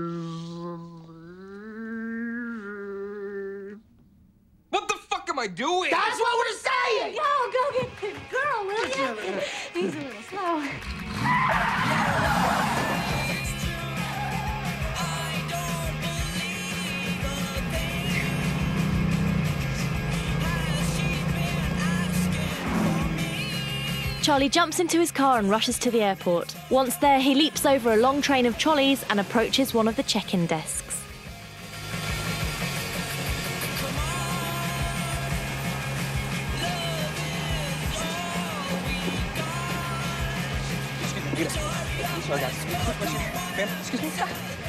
leaving. What the fuck am I doing? That's what we're saying! Yo, go get the girl, will you? He's a little slow. Charlie jumps into his car and rushes to the airport. Once there, he leaps over a long train of trolleys and approaches one of the check-in desks. I'm sorry, guys. Ma'am, excuse me.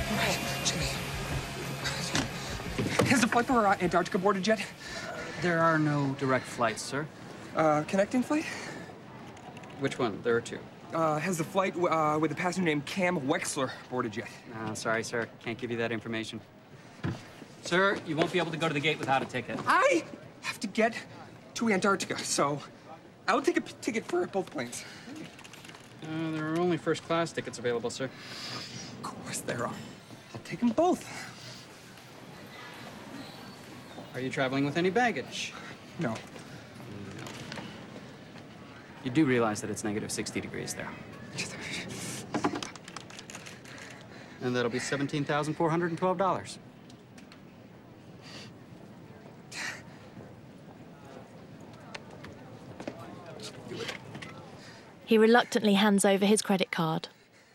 Has the flight for uh, Antarctica boarded yet? There are no direct flights, sir. Uh, connecting flight? Which one? There are two. Uh, has the flight uh, with a passenger named Cam Wexler boarded yet? Uh, sorry, sir. Can't give you that information. Sir, you won't be able to go to the gate without a ticket. I have to get to Antarctica, so I'll take a p- ticket for both planes. Uh, there are only first class tickets available, sir. Of course there are. I'll take them both. Are you traveling with any baggage? No. You do realize that it's negative sixty degrees there. And that'll be seventeen thousand four hundred twelve dollars. He reluctantly hands over his credit card.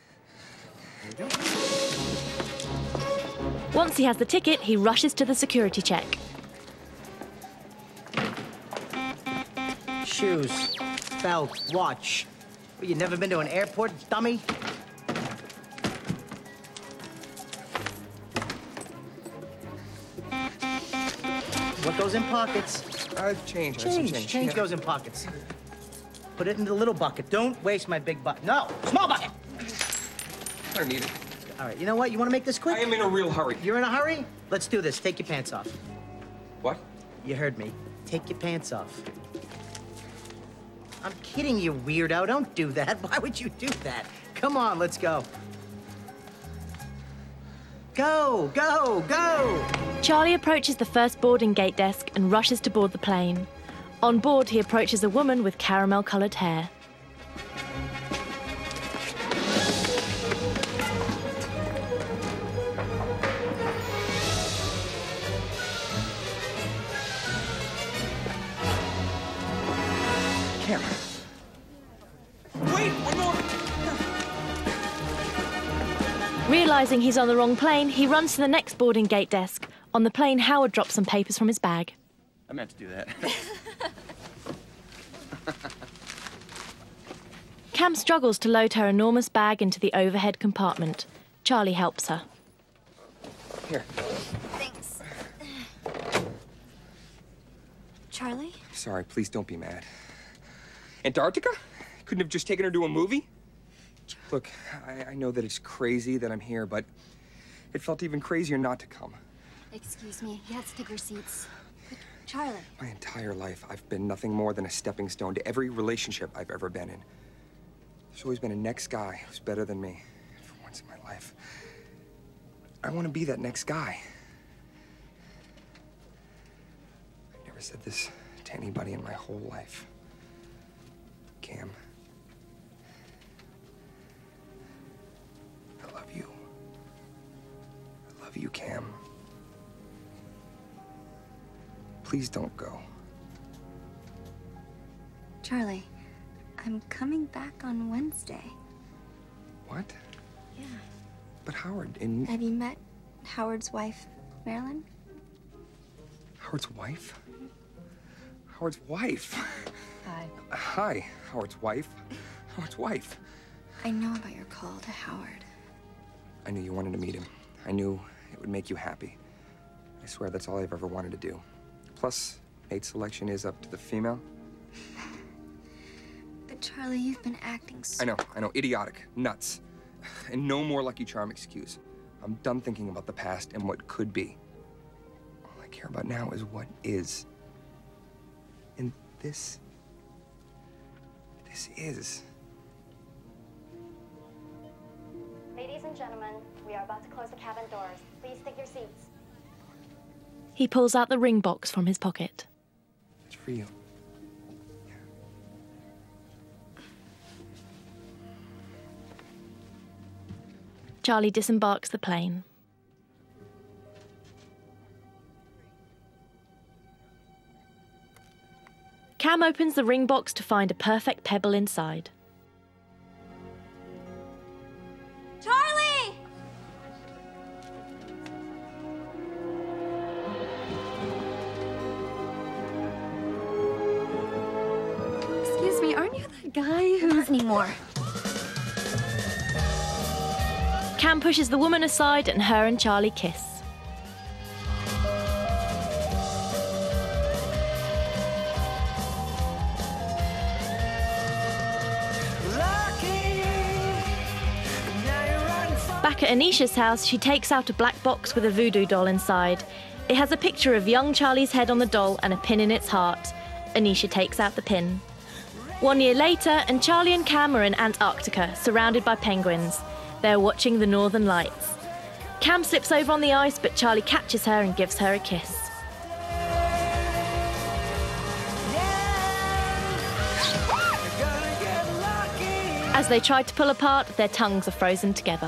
Once he has the ticket, he rushes to the security check. Shoes, belt, watch. Well, you never been to an airport, dummy? What goes in pockets? Uh, change. I have some Change. change. Change Yeah. goes in pockets. Put it in the little bucket. Don't waste my big bucket. No, small bucket. I don't need it. All right, you know what? You want to make this quick? I am in a real hurry. You're in a hurry? Let's do this. Take your pants off. What? You heard me. Take your pants off. I'm kidding you, weirdo. Don't do that. Why would you do that? Come on, let's go. Go, go, go! Charlie approaches the first boarding gate desk and rushes to board the plane. On board, he approaches a woman with caramel-coloured hair. Cam. Wait, one more! Realising he's on the wrong plane, he runs to the next boarding gate desk. On the plane, Howard drops some papers from his bag. I meant to do that. Cam struggles to load her enormous bag into the overhead compartment. Charlie helps her. Here. Thanks. Charlie? Sorry, please don't be mad. Antarctica? Couldn't have just taken her to a movie? Look, I, I know that it's crazy that I'm here, but it felt even crazier not to come. Excuse me, you have sticker seats. But Charlie. My entire life, I've been nothing more than a stepping stone to every relationship I've ever been in. There's always been a next guy who's better than me, for once in my life. I want to be that next guy. I never said this to anybody in my whole life. Cam. I love you. I love you, Cam. Please don't go. Charlie, I'm coming back on Wednesday. What? Yeah. But Howard, in... Have you met Howard's wife, Marilyn? Howard's wife? Howard's wife? Hi. Hi, Howard's wife. Howard's wife. I know about your call to Howard. I knew you wanted to meet him. I knew it would make you happy. I swear that's all I've ever wanted to do. Plus, mate selection is up to the female. But Charlie, you've been acting so... I know, I know, idiotic, nuts. And no more Lucky Charm excuse. I'm done thinking about the past and what could be. All I care about now is what is. And this... This is... Ladies and gentlemen, we are about to close the cabin doors. Please take your seats. He pulls out the ring box from his pocket. It's for you. Charlie disembarks the plane. Cam opens the ring box to find a perfect pebble inside. Charlie! Excuse me, aren't you that guy who's... Not anymore. Cam pushes the woman aside and her and Charlie kiss. Back at Anisha's house, she takes out a black box with a voodoo doll inside. It has a picture of young Charlie's head on the doll and a pin in its heart. Anisha takes out the pin. One year later, and Charlie and Cam are in Antarctica, surrounded by penguins. They're watching the northern lights. Cam slips over on the ice, but Charlie catches her and gives her a kiss. As they try to pull apart, their tongues are frozen together.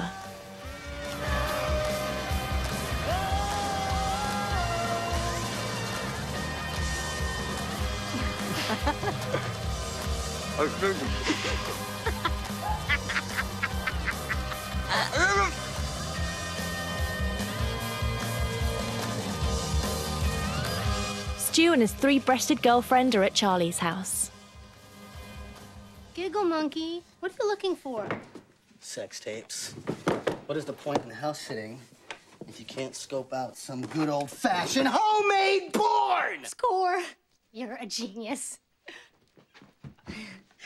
Stu and his three-breasted girlfriend are at Charlie's house. Giggle monkey, what are you looking for? Sex tapes. What is the point in house sitting if you can't scope out some good old-fashioned homemade porn? Score. You're a genius. Okay.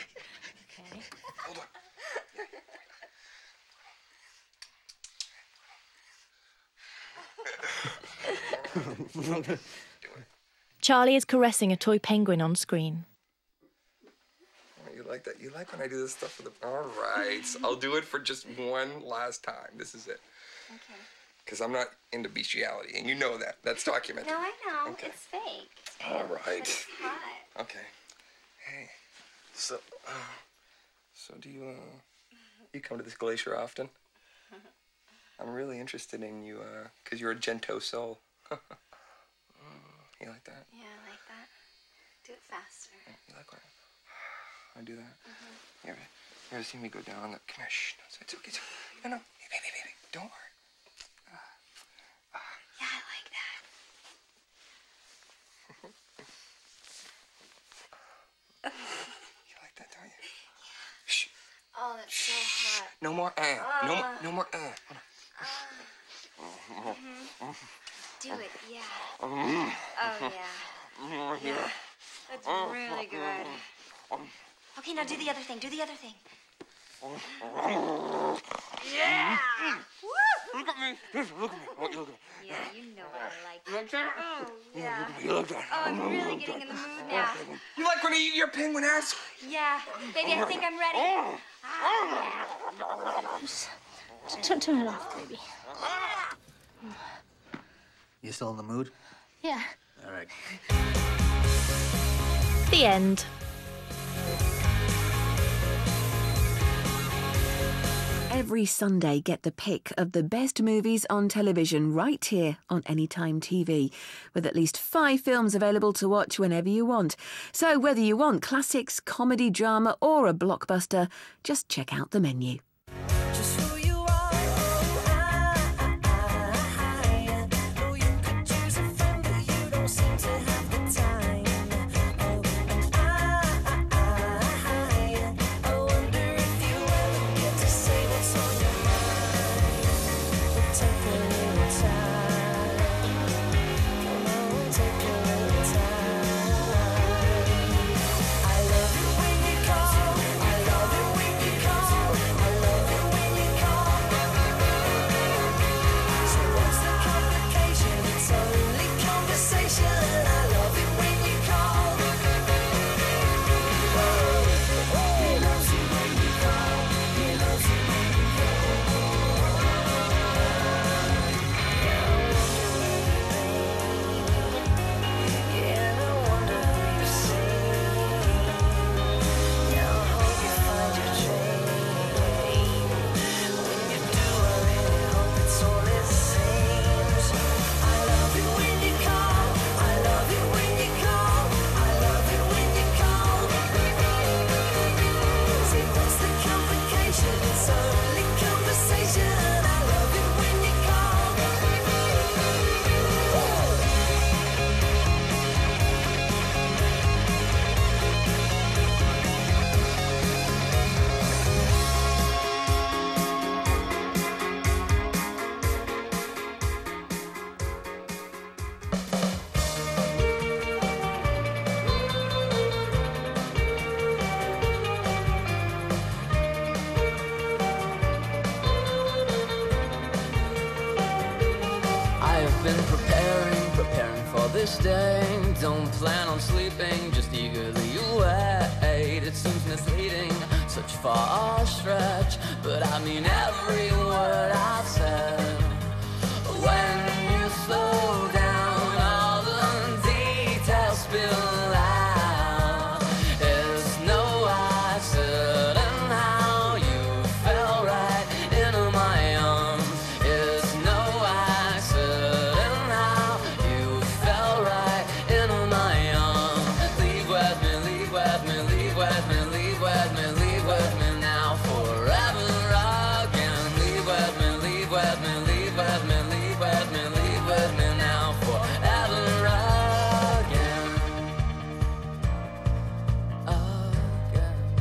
Charlie is caressing a toy penguin on screen. You like that? You like when I do this stuff for the... All right. I'll do it for just one last time. This is it. because I'm not into bestiality, and you know that. That's documented. No, I know. Okay. It's fake. All right. It's hot. Okay. Hey, so, uh, so do you, uh, you come to this glacier often? I'm really interested in you, uh, because you're a gento soul. You like that? Yeah, I like that. Do it faster. You like what? I do that? Mm-hmm. You ever, you ever see me go down on the, come here, shh, no, it's okay, it's okay. No, no, hey, baby, baby, don't worry. Uh, uh. Yeah, I like that. You like that, don't you? Shh. Oh, that's so hot. No more uh. Uh. No more, no more uh. Uh. Mm-hmm. Do it, yeah. Mm. Oh, yeah. Yeah. That's really good. Okay, now do the other thing. Do the other thing. Yeah! Look at me. Look at me. Look at me. Yeah, you know what I like. Oh, yeah. You look that. Oh, I'm really getting in the mood now. You like when I eat your penguin ass? Yeah. Baby, I think I'm ready. Just turn, turn it off, baby. You still in the mood? Yeah. All right. The end. Every Sunday, get the pick of the best movies on television right here on Anytime T V, with at least five films available to watch whenever you want. So whether you want classics, comedy, drama or a blockbuster, just check out the menu. This day, don't plan on sleeping, just eagerly wait. It seems misleading, such far stretch, but I mean every word I've said. When you slow down, all the details spill out. It's no accident how you fell right into my arms. It's no accident how you fell right into my arms. Leave with me, leave with me, leave with me, leave with me, leave with me now forever again. Leave with me, leave with me, leave with me, leave with me, leave with me now forever again. Again.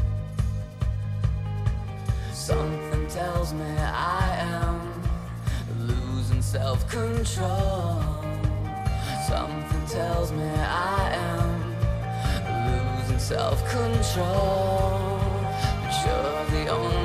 Something tells me I am losing self-control. Something tells me I am losing self-control. But you're the only